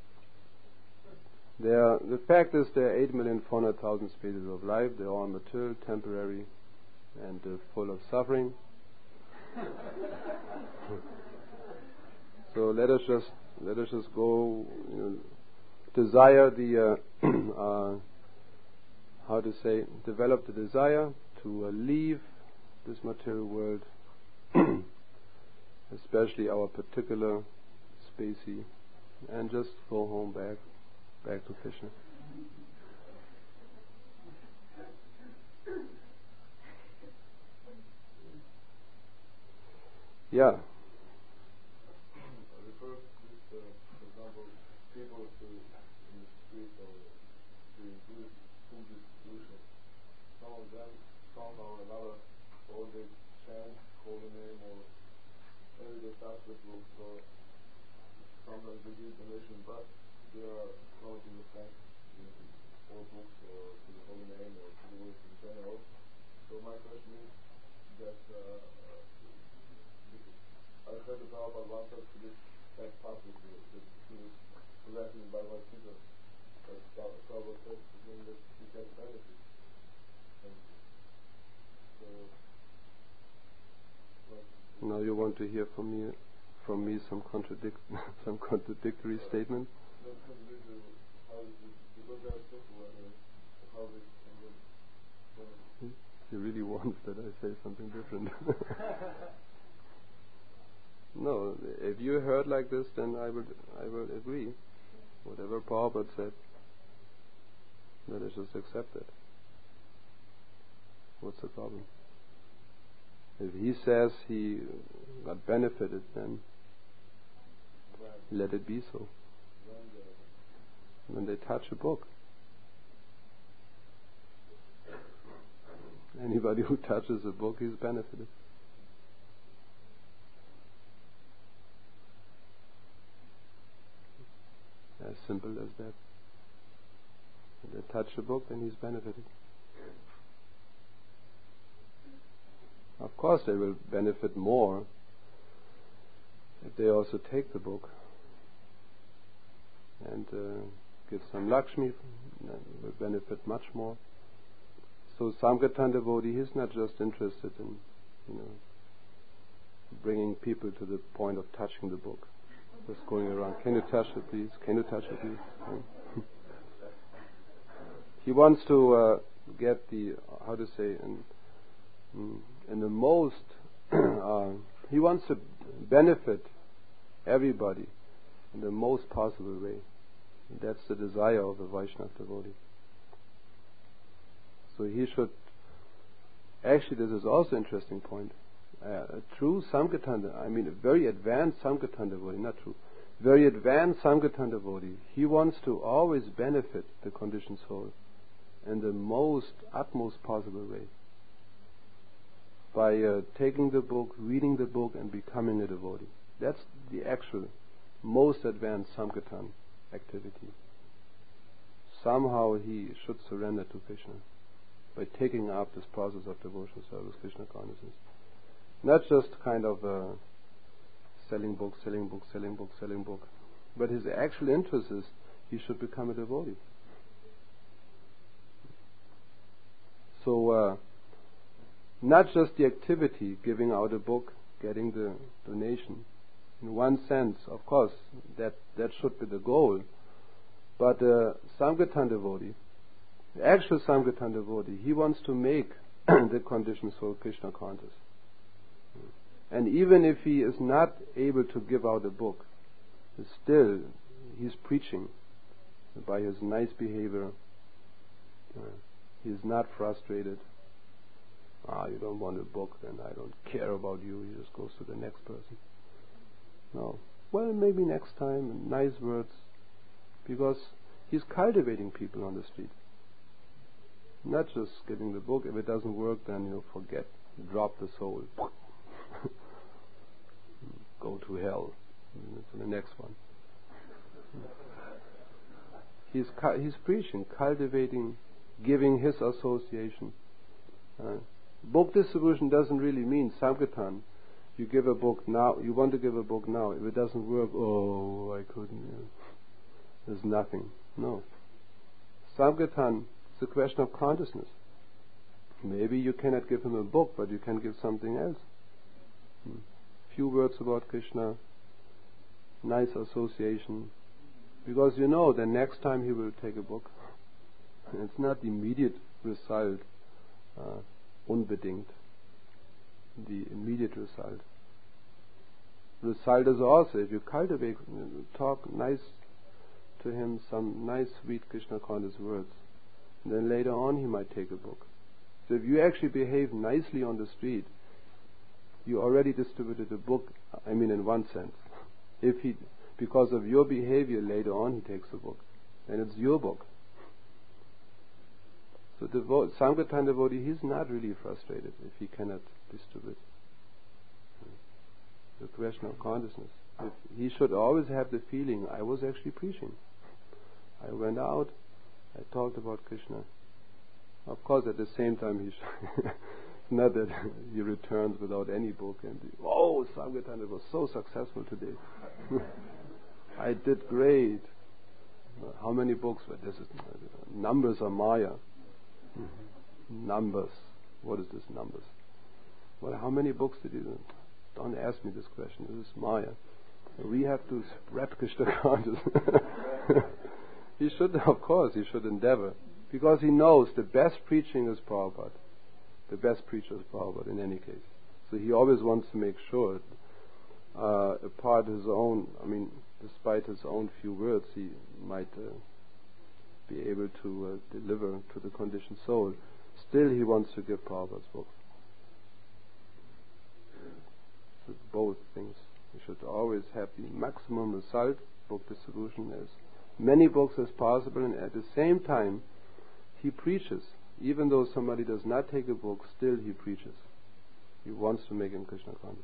The fact is there are 8,400,000 species of life. They're all material, temporary, and full of suffering. So let us just go, desire the develop the desire to leave this material world, especially our particular species, and just go home back to Krishna. Yeah. I refer to this, for example, people in the street or doing food distribution. Some of them, somehow or another, or they chant, call the name, or maybe they touch the books, or sometimes they give donation, but they are promoting the fact or books, or to the holy name, or to the words in general. So my question is that I heard the Prabhupada once said to this fact public that he was presenting by my teacher. But Prabhupada said to him that he can benefit. And so, now you want to hear from me some contradictory statement? Not contradictory. How is it? Because they are simple and how they can. He really wants that I say something different. No, if you heard like this, then I would agree. Whatever Prabhupada said, let us just accept it. What's the problem? If he says he got benefited, then let it be so. When they touch a book, anybody who touches a book is benefited. As simple as that. When they touch a book, then he's benefited. Of course, they will benefit more if they also take the book and give some Lakshmi, will benefit much more. So Sankirtan devotee, he's not just interested in, bringing people to the point of touching the book. Just going around, can you touch it please? Can you touch it please? He wants to get the, how to say, in the most, he wants to benefit everybody in the most possible way. And that's the desire of a Vaishnava devotee. So he should, actually this is also an interesting point. A true Sankirtan, a very advanced Sankirtan devotee, not true, very advanced Sankirtan devotee, he wants to always benefit the conditioned soul in the utmost possible way. By taking the book, reading the book and becoming a devotee. That's the actual most advanced Sankirtan activity. Somehow he should surrender to Krishna by taking up this process of devotional service, Krishna consciousness. Not just kind of selling book, but his actual interest is he should become a devotee. So not just the activity, giving out a book, getting the donation. In one sense, of course, that should be the goal. But Sankirtan devotee, the actual Sankirtan devotee, he wants to make the conditioned soul Krishna conscious. And even if he is not able to give out a book, still he's preaching by his nice behavior. He is not frustrated. You don't want a book, then I don't care about you. He just goes to the next person. No. Well, maybe next time, nice words. Because he's cultivating people on the street. Not just giving the book. If it doesn't work, then forget. Drop the soul. Go to hell. To the next one. He's preaching, cultivating, giving his association. Book distribution doesn't really mean Sankirtan. You give a book now, you want to give a book now. If it doesn't work, I couldn't. There's nothing. No. Sankirtan is a question of consciousness. Maybe you cannot give him a book, but you can give something else. Few words about Krishna, nice association. Because the next time he will take a book. It's not the immediate result, unbedingt. The immediate result. Result is also, if you cultivate, talk nice to him, some nice, sweet Krishna conscious words, then later on he might take a book. So if you actually behave nicely on the street, you already distributed a book, in one sense. If he, because of your behavior later on he takes a book, then it's your book. So the Sankirtan devotee, he's not really frustrated if he cannot distribute. The question of consciousness. He should always have the feeling, I was actually preaching. I went out, I talked about Krishna. Of course, at the same time, he should not that he returns without any book and Sankirtan, it was so successful today. I did great. How many books? Well, this is numbers are Maya. Numbers. What is this numbers? Well, how many books did you do? Don't ask me this question. This is Maya. We have to spread Krishna consciousness. He should endeavor. Because he knows the best preaching is Prabhupada. The best preacher is Prabhupada in any case. So he always wants to make sure, apart his own, despite his own few words, he might be able to deliver to the conditioned soul. Still he wants to give Prabhupada's book. with both things. You should always have the maximum result, book distribution, as many books as possible, and at the same time he preaches. Even though somebody does not take a book, still he preaches. He wants to make him Krishna conscious.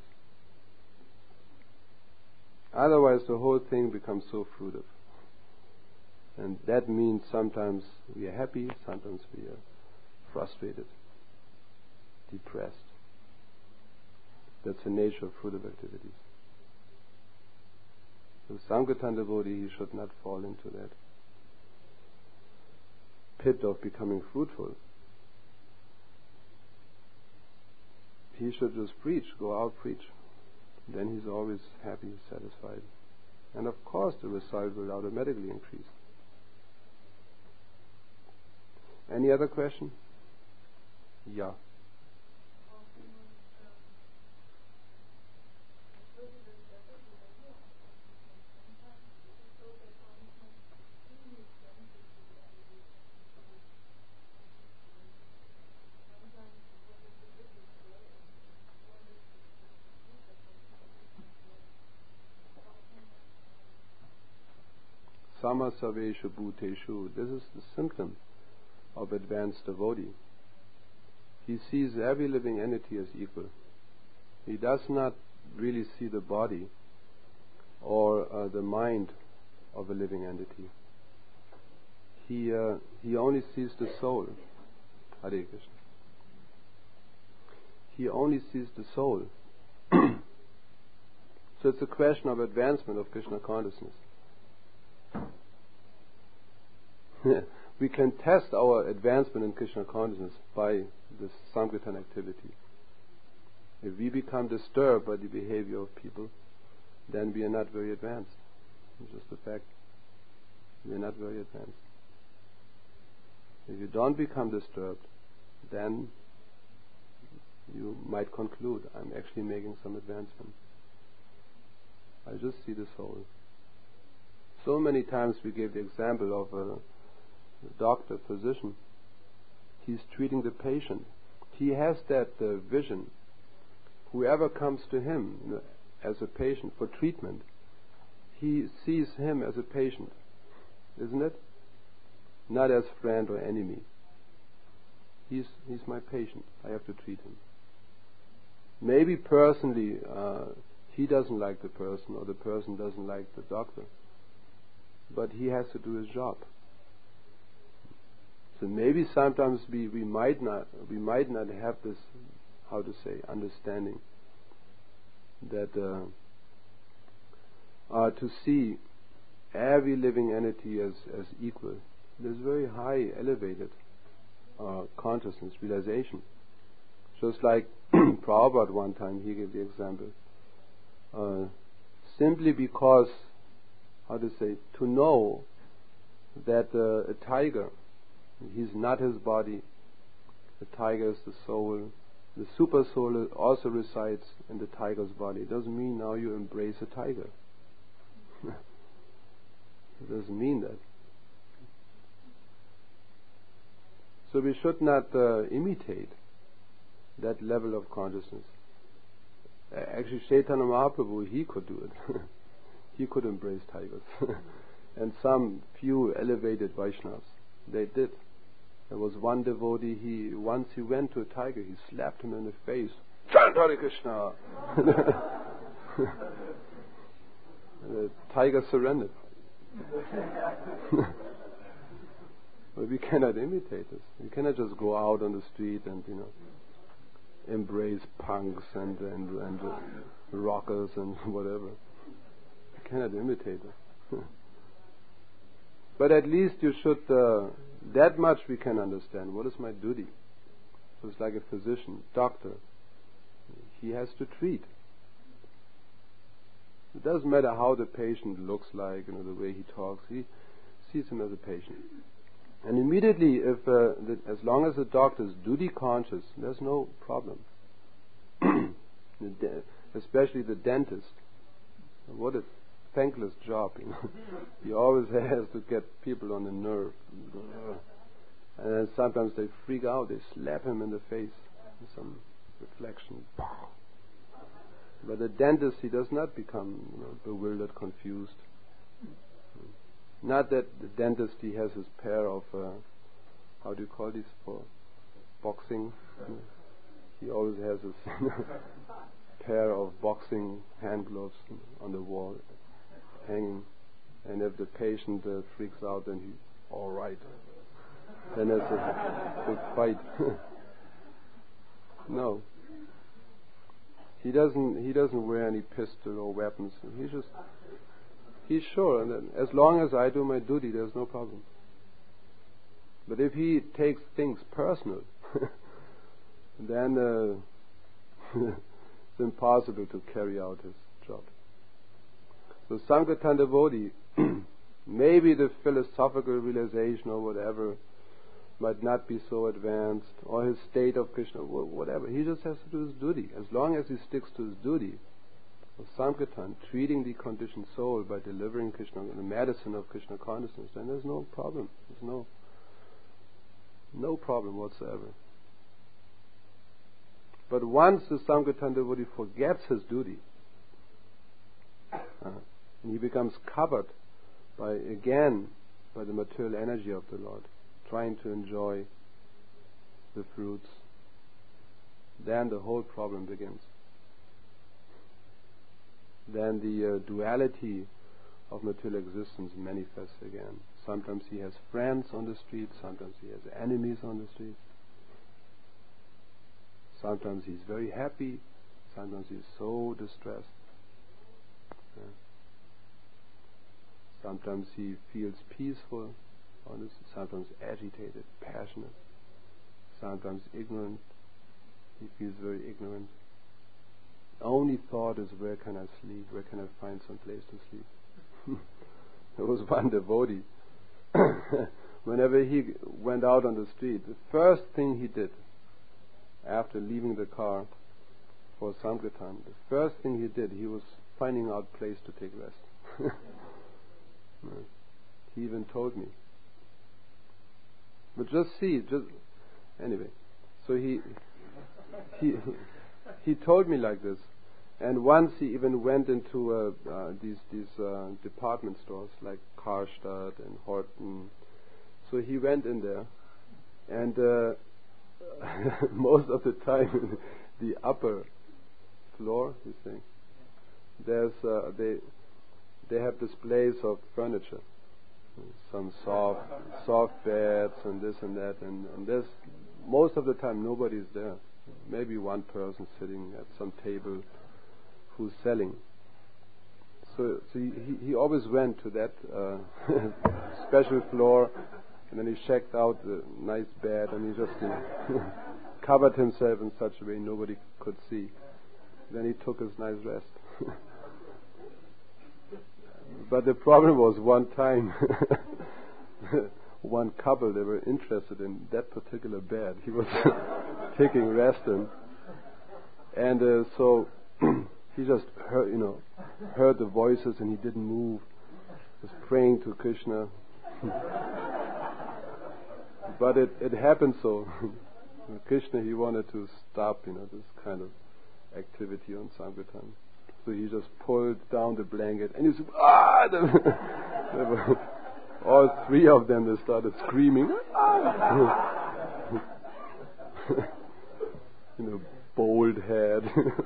Otherwise the whole thing becomes so fruitive. And that means sometimes we are happy, sometimes we are frustrated, depressed. That's the nature of fruitive activities. The Sankirtan devotee, he should not fall into that pit of becoming fruitful. He should just preach, go out, preach. Then he's always happy, satisfied. And of course the result will automatically increase. Any other question? Yeah. Samasaveshu bhuteshu. This is the symptom of advanced devotee. He sees every living entity as equal. He does not really see the body or the mind of a living entity. He only sees the soul. Hare Krishna. He only sees the soul. So it's a question of advancement of Krishna consciousness. We can test our advancement in Krishna consciousness by this Sankirtan activity. If we become disturbed by the behavior of people, then we are not very advanced. It's just a fact. We are not very advanced. If you don't become disturbed, then you might conclude, I'm actually making some advancement. I just see the soul. So many times we gave the example of a doctor, physician. He's treating the patient. He has that vision. Whoever comes to him as a patient for treatment, he sees him as a patient, isn't it? Not as friend or enemy. He's my patient. I have to treat him. Maybe personally he doesn't like the person, or the person doesn't like the doctor, but he has to do his job. So maybe sometimes we might not have this, how to say, understanding that to see every living entity as equal. There's very high, elevated consciousness, realization. Just like Prabhupada one time, he gave the example. Simply because, how to say, to know that a tiger, he's not his body, the tiger is the soul, the super soul also resides in the tiger's body. It doesn't mean now you embrace a tiger. It doesn't mean that. So we should not imitate that level of consciousness. Actually, Chaitanya Mahaprabhu, he could do it. He could embrace tigers. And some few elevated Vaishnavas, they did. There was one devotee, once he went to a tiger, he slapped him in the face. Chant Hare Krishna! The tiger surrendered. But we cannot imitate this. We cannot just go out on the street and, embrace punks and rockers and whatever. We cannot imitate it. But at least you should, that much we can understand. What is my duty? So it's like a physician, doctor. He has to treat. It doesn't matter how the patient looks like, the way he talks. He sees him as a patient. And immediately, as long as the doctor is duty conscious, there's no problem. Especially the dentist. What a thankless job, He always has to get people on the nerve. And then sometimes they freak out, they slap him in the face with some reflection. But the dentist, he does not become bewildered, confused. Not that the dentist, he has his pair of, how do you call these for boxing? He always has his pair of boxing hand gloves on the wall, hanging. And if the patient freaks out, then he, all right. Then there's a big fight. No. He doesn't wear any pistol or weapons. He's sure that as long as I do my duty, there's no problem. But if he takes things personal, then it's impossible to carry out his job. So Sankirtan devotee, maybe the philosophical realization or whatever might not be so advanced, or his state of Krishna, whatever. He just has to do his duty. As long as he sticks to his duty of Sankirtan, treating the conditioned soul by delivering Krishna, the medicine of Krishna consciousness, then there's no problem. There's no problem whatsoever. But once the Sankirtan devotee forgets his duty, and he becomes covered by the material energy of the Lord, trying to enjoy the fruits, then the whole problem begins. Then the duality of material existence manifests again. Sometimes he has friends on the street, sometimes he has enemies on the street. Sometimes he's very happy, sometimes he's so distressed. Sometimes he feels peaceful, sometimes agitated, passionate, sometimes ignorant. He feels very ignorant. Only thought is, where can I sleep? Where can I find some place to sleep? There was one devotee. Whenever he went out on the street, the first thing he did after leaving the car for Sankirtan, the first thing he did, he was finding out a place to take rest. He even told me. But anyway. So he told me like this. And once he even went into these department stores like Karstadt and Horten. So he went in there, and most of the time, the upper floor, you see, there's they have displays of furniture, some soft beds and this and that, and there's most of the time nobody's there. Maybe one person sitting at some table who's selling. So he always went to that special floor, and then he checked out the nice bed, and he just covered himself in such a way nobody could see. Then he took his nice rest. But the problem was, one time one couple, they were interested in that particular bed he was taking rest in, and so he just heard the voices, and he didn't move. He was praying to Krishna. But it happened so. Krishna, he wanted to stop this kind of activity on Sankirtan. So he just pulled down the blanket, and he said, all three of them, they started screaming. Bald head,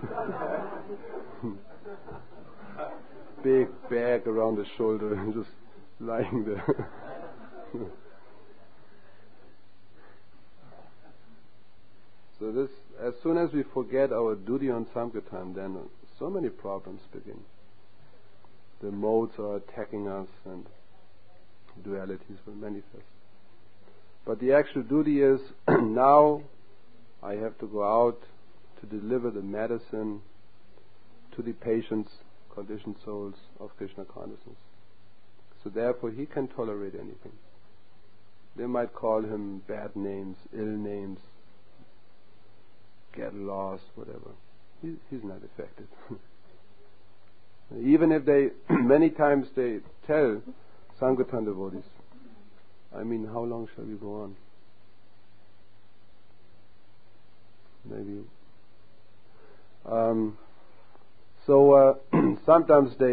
big bag around the shoulder, and just lying there. So this, as soon as we forget our duty on Sankirtan, then so many problems begin. The modes are attacking us, and dualities will manifest. But the actual duty is, now I have to go out to deliver the medicine to the patients, conditioned souls of Krishna consciousness. So therefore he can tolerate anything. They might call him bad names, ill names, get lost, whatever. He's not affected. Even if many times they tell Sankirtan devotees, how long shall we go on? Maybe. So sometimes they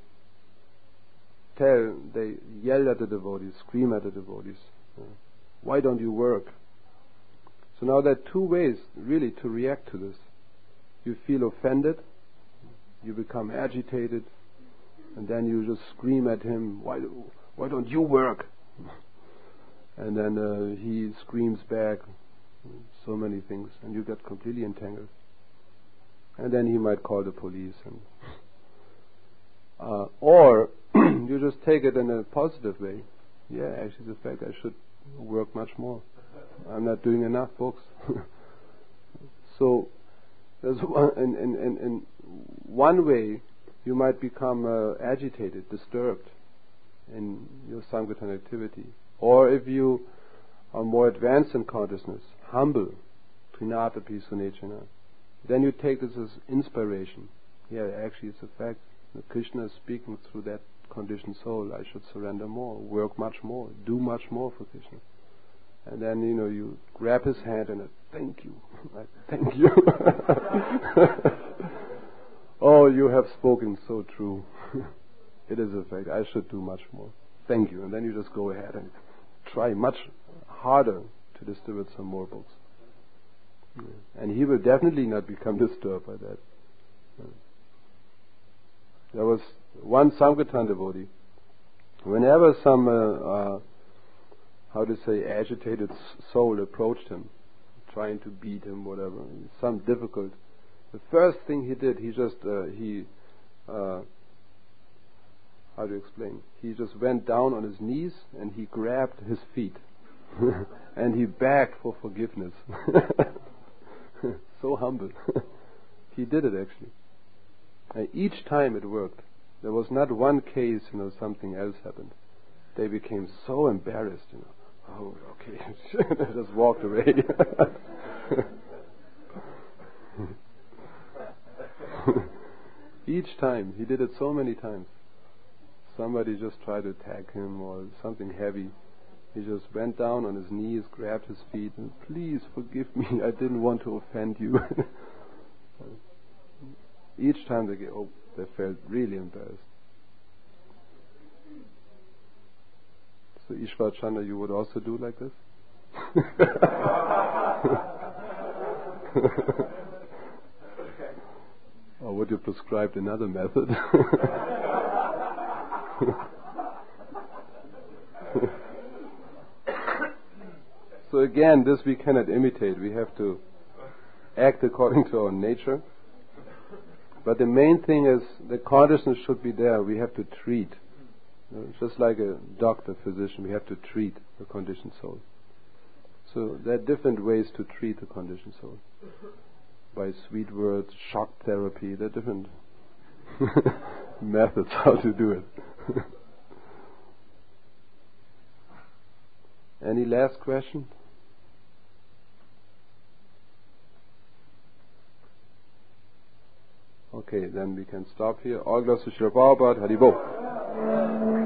yell at the devotees, scream at the devotees. Why don't you work? So now there are two ways really to react to this. You feel offended, you become agitated, and then you just scream at him, why don't you work? And then he screams back so many things, and you get completely entangled. And then he might call the police. Or you just take it in a positive way. Yeah, actually the fact I should work much more. I'm not doing enough books. So there's in one way you might become agitated, disturbed in your Sankirtan activity. Or if you are more advanced in consciousness, humble, Trinatapi Sunechana, then you take this as inspiration. Yeah, actually it's a fact. Krishna is speaking through that conditioned soul. I should surrender more, work much more, do much more for Krishna. And then, you grab his hand and thank you. Thank you. Oh, you have spoken so true. It is a fact. I should do much more. Thank you. And then you just go ahead and try much harder to distribute some more books. And he will definitely not become disturbed by that. There was one Sankirtan devotee. Whenever some, agitated soul approached him, trying to beat him, whatever, some difficult, the first thing he did, he just went down on his knees and he grabbed his feet and he begged for forgiveness. So humble. He did it actually. And each time it worked. There was not one case, something else happened. They became so embarrassed, Oh, okay. They just walked away. Each time. He did it so many times. Somebody just tried to attack him or something heavy. He just went down on his knees, grabbed his feet, and please forgive me. I didn't want to offend you. Each time they felt really embarrassed. So Ishwar Chandra, you would also do like this? Or would you prescribe another method? So again, this we cannot imitate. We have to act according to our nature. But the main thing is the consciousness should be there. We have to treat. Just like a doctor, physician, we have to treat the conditioned soul. So there are different ways to treat the conditioned soul. By sweet words, shock therapy, there are different methods how to do it. Any last question? Okay, then we can stop here. All glories to Srila Prabhupada. Hari Bol.